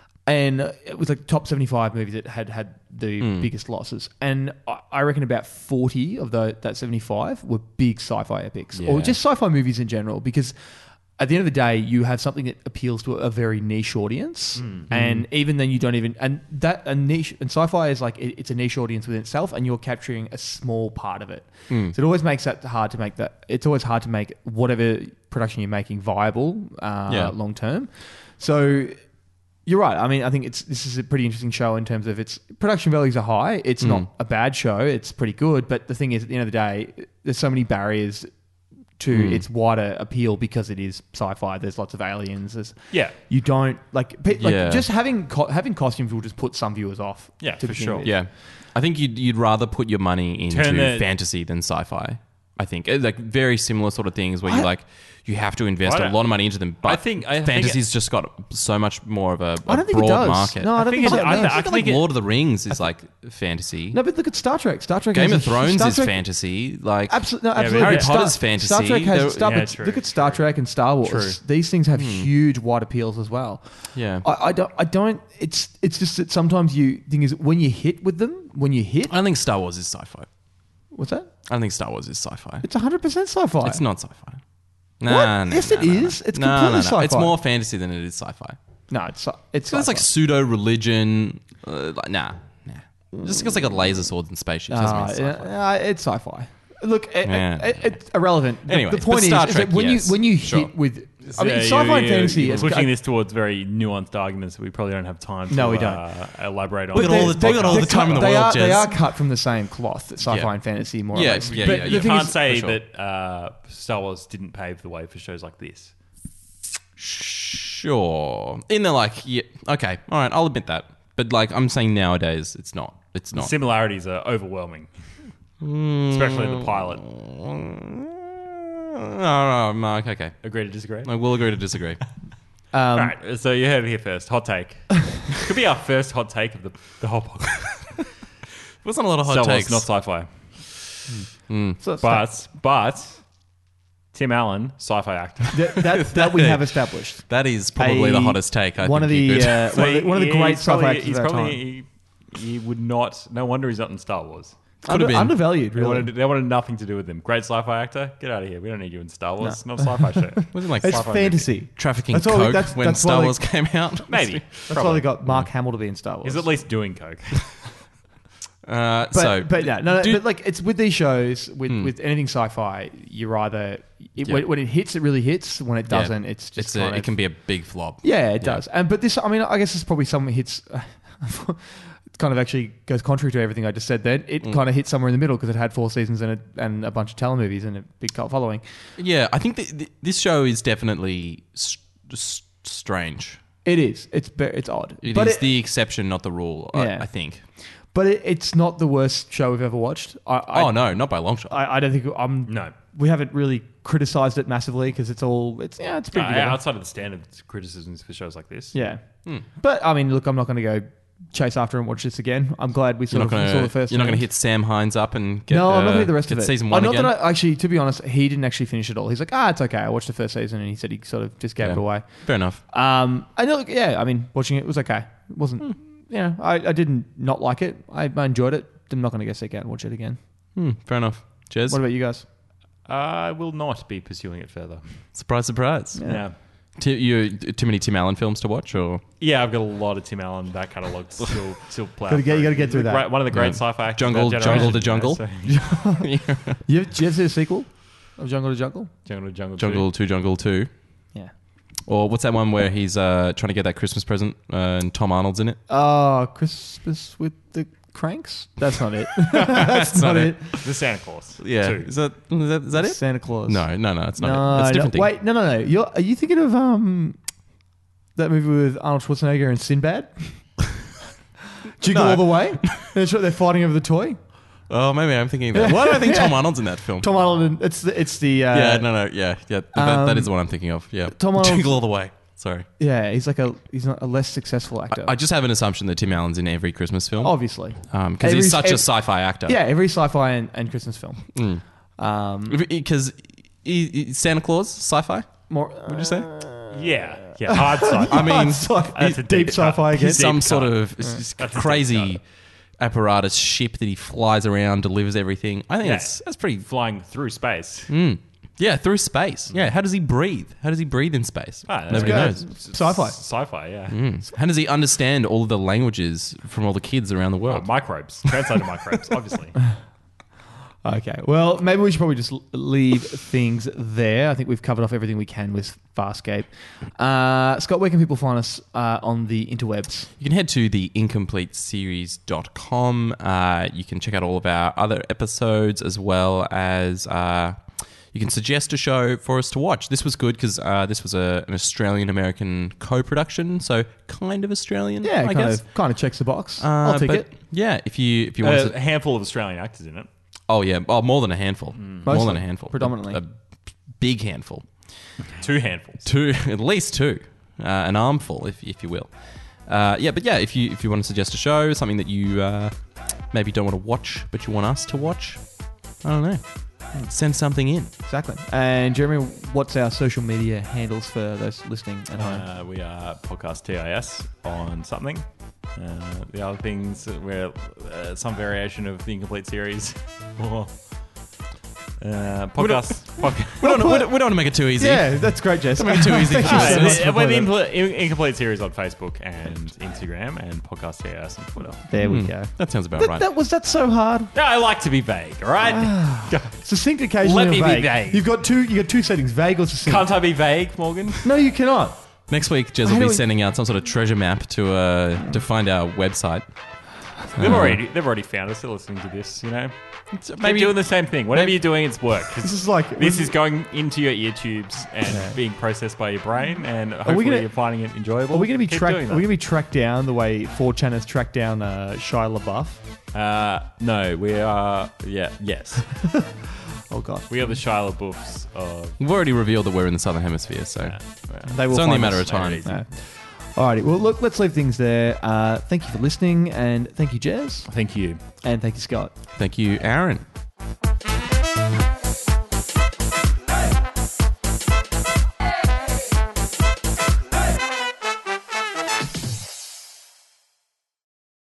and it was like top 75 movies that had the biggest losses. And I reckon about 40 of that 75 were big sci-fi epics, or just sci-fi movies in general, because at the end of the day, you have something that appeals to a very niche audience, and even then, you don't even a niche. And sci-fi is like it's a niche audience within itself, and you're capturing a small part of it. So it always makes that hard to make that. It's always hard to make whatever production you're making viable long term. So you're right. I mean, I think this is a pretty interesting show in terms of its production values are high. It's not a bad show. It's pretty good. But the thing is, at the end of the day, there's so many barriers to its wider appeal because it is sci-fi. There's lots of aliens. You don't just having costumes will just put some viewers off. Yeah, for sure. Yeah, I think you'd rather put your money into fantasy than sci-fi. I think like very similar sort of things where you have to invest a lot of money into them. But I think fantasy's just got so much more of a broad market. No, I don't think it does. I think Lord of the Rings is like fantasy. No, but look at Star Trek. Game of Thrones is fantasy. Like absolutely. Harry Potter's fantasy. Star Trek has look at Star Trek and Star Wars. True. These things have huge wide appeals as well. Yeah. I don't. It's just that sometimes thing is when you hit with them, I don't think Star Wars is sci-fi. What's that? I don't think Star Wars is sci-fi. It's 100% sci-fi. It's not sci-fi. Yes, it is. It's completely sci-fi. It's more fantasy than it is sci-fi. No, it's it's like pseudo religion. Nah. Just because they got laser swords and spaceships doesn't mean sci-fi. It's sci-fi. Look, it's irrelevant. Anyway, the point is that when you hit with, I mean, sci-fi and fantasy. You're pushing this towards very nuanced arguments that we probably don't have time to we don't. Elaborate on. We got all the time in the world, Jez. They are cut from the same cloth, sci-fi and fantasy, more or less. But you can't say that Star Wars didn't pave the way for shows like this. Sure. In the okay, all right, I'll admit that. But I'm saying nowadays, it's not. It's not. The similarities are overwhelming, especially the pilot. No, okay. Agree to disagree? I will agree to disagree. All right, so you heard it here first. Hot take. Could be our first hot take of the whole podcast. Wasn't a lot of hot takes. Not sci-fi. But Tim Allen, sci-fi actor. That we have established. That is probably the hottest take. One of the great sci-fi actors of our time. He would not. No wonder he's not in Star Wars. Could have been undervalued. Really, they wanted nothing to do with him. Great sci-fi actor, get out of here. We don't need you in Star Wars. It's not a sci-fi show. Wasn't like it's sci-fi fantasy. Trafficking coke when Star Wars came out. Maybe that's why they got Mark Hamill to be in Star Wars. He's at least doing coke. But like it's with these shows, with anything sci-fi, you're either when it hits, it really hits. When it doesn't, it's just it can be a big flop. Yeah, it does. But this, I mean, I guess it's probably something hits. It kind of actually goes contrary to everything I just said. Then it kind of hit somewhere in the middle because it had 4 seasons and a bunch of telemovies and a big cult following. Yeah, I think this show is definitely strange. It is. It's odd. But it's the exception, not the rule. I think. But it's not the worst show we've ever watched. No, not by a long shot. I don't think No. We haven't really criticised it massively because it's pretty good. Outside of the standard criticisms for shows like this. Yeah. But I mean, look, I'm not going to go chase after and watch this again. I'm glad we saw the first. You're not going to hit Sam Hines up and get. No, I'm not going to hit the rest of it. Season 1 again. That to be honest, he didn't actually finish it all. He's like, it's okay. I watched the first season, and he said he sort of just gave it away. Fair enough. I know. I mean, watching it was okay. It wasn't. I didn't not like it. I enjoyed it. I'm not going to go seek out and watch it again. Fair enough. Jez? What about you guys? I will not be pursuing it further. Surprise, surprise. Yeah. Too many Tim Allen films to watch, or yeah, I've got a lot of Tim Allen back catalogue still play. You got to get through that. One of the great sci-fi actors Jungle to Jungle. You ever see a sequel of Jungle to Jungle? Jungle to Jungle 2. Yeah. Or what's that one where he's trying to get that Christmas present and Tom Arnold's in it? Oh, Christmas with the Cranks? That's not it. That's not it. The Santa Claus. Yeah. Is that it? Santa Claus. No, it's not it. It's a different thing. Wait, no. Are you thinking of that movie with Arnold Schwarzenegger and Sinbad? Jiggle All the Way? They're fighting over the toy? Oh, maybe I'm thinking that. Why do I think Tom Arnold's in that film? Tom Arnold, it's the... yeah. That is the one I'm thinking of. Yeah. Tom Arnold, Jiggle All the Way. Sorry. Yeah, he's not a less successful actor. I just have an assumption that Tim Allen's in every Christmas film. Obviously. Because he's such a sci-fi actor. Yeah, every sci-fi and Christmas film. Because Santa Claus, sci-fi? More, would you say? Yeah, hard sci-fi. I mean, that's deep sci-fi again. He's some sort of crazy apparatus ship that he flies around, delivers everything. I think that's pretty... Flying through space. Yeah, through space. Yeah, how does he breathe? How does he breathe in space? Nobody knows. Sci-fi. Sci-fi, yeah. How does he understand all of the languages from all the kids around the world? Microbes. Translated microbes, obviously. Okay, well, maybe we should probably just leave things there. I think we've covered off everything we can with Farscape. Scott, where can people find us on the interwebs? You can head to the incompleteseries.com. You can check out all of our other episodes as well as... you can suggest a show for us to watch. This was good because this was an Australian-American co-production, so kind of Australian, I guess. Kind of checks the box. I'll take it. Yeah, if you want a handful of Australian actors in it. Oh, yeah. Oh, more than a handful. More than a handful. Predominantly. A big handful. 2 handfuls. At least 2. An armful, if you will. If you want to suggest a show, something that you maybe don't want to watch, but you want us to watch, I don't know. Send something in. Exactly. And Jeremy, what's our social media handles for those listening at home? We are Podcast TIS on something. The other things, we're some variation of the Incomplete Series. Or podcast. We don't want to make it too easy. Yeah, that's great, Jess. Don't make it too easy. We're the Incomplete Series on Facebook and Instagram and Podcast TIS on Twitter. There we go. That sounds about right. Was that so hard? No, I like to be vague, all right? Succinct occasionally. Let me be vague. You got two settings, vague or succinct. Can't I be vague, Morgan? No, you cannot. Next week, Jez will be sending out some sort of treasure map to find our website. They've already found us. They're listening to this, you know. Maybe doing the same thing. Whatever you're doing, it's work. This is going into your ear tubes and being processed by your brain, and hopefully you're finding it enjoyable. Are we going to be tracked down the way 4chan has tracked down Shia LaBeouf? No, we are. Yes. Oh God, we are the Shia LaBeoufs of... We've already revealed that we're in the Southern Hemisphere, so it's only a matter of time. Alrighty, well look, let's leave things there. Thank you for listening, and thank you, Jez. Thank you. And thank you, Scott. Thank you, Aaron.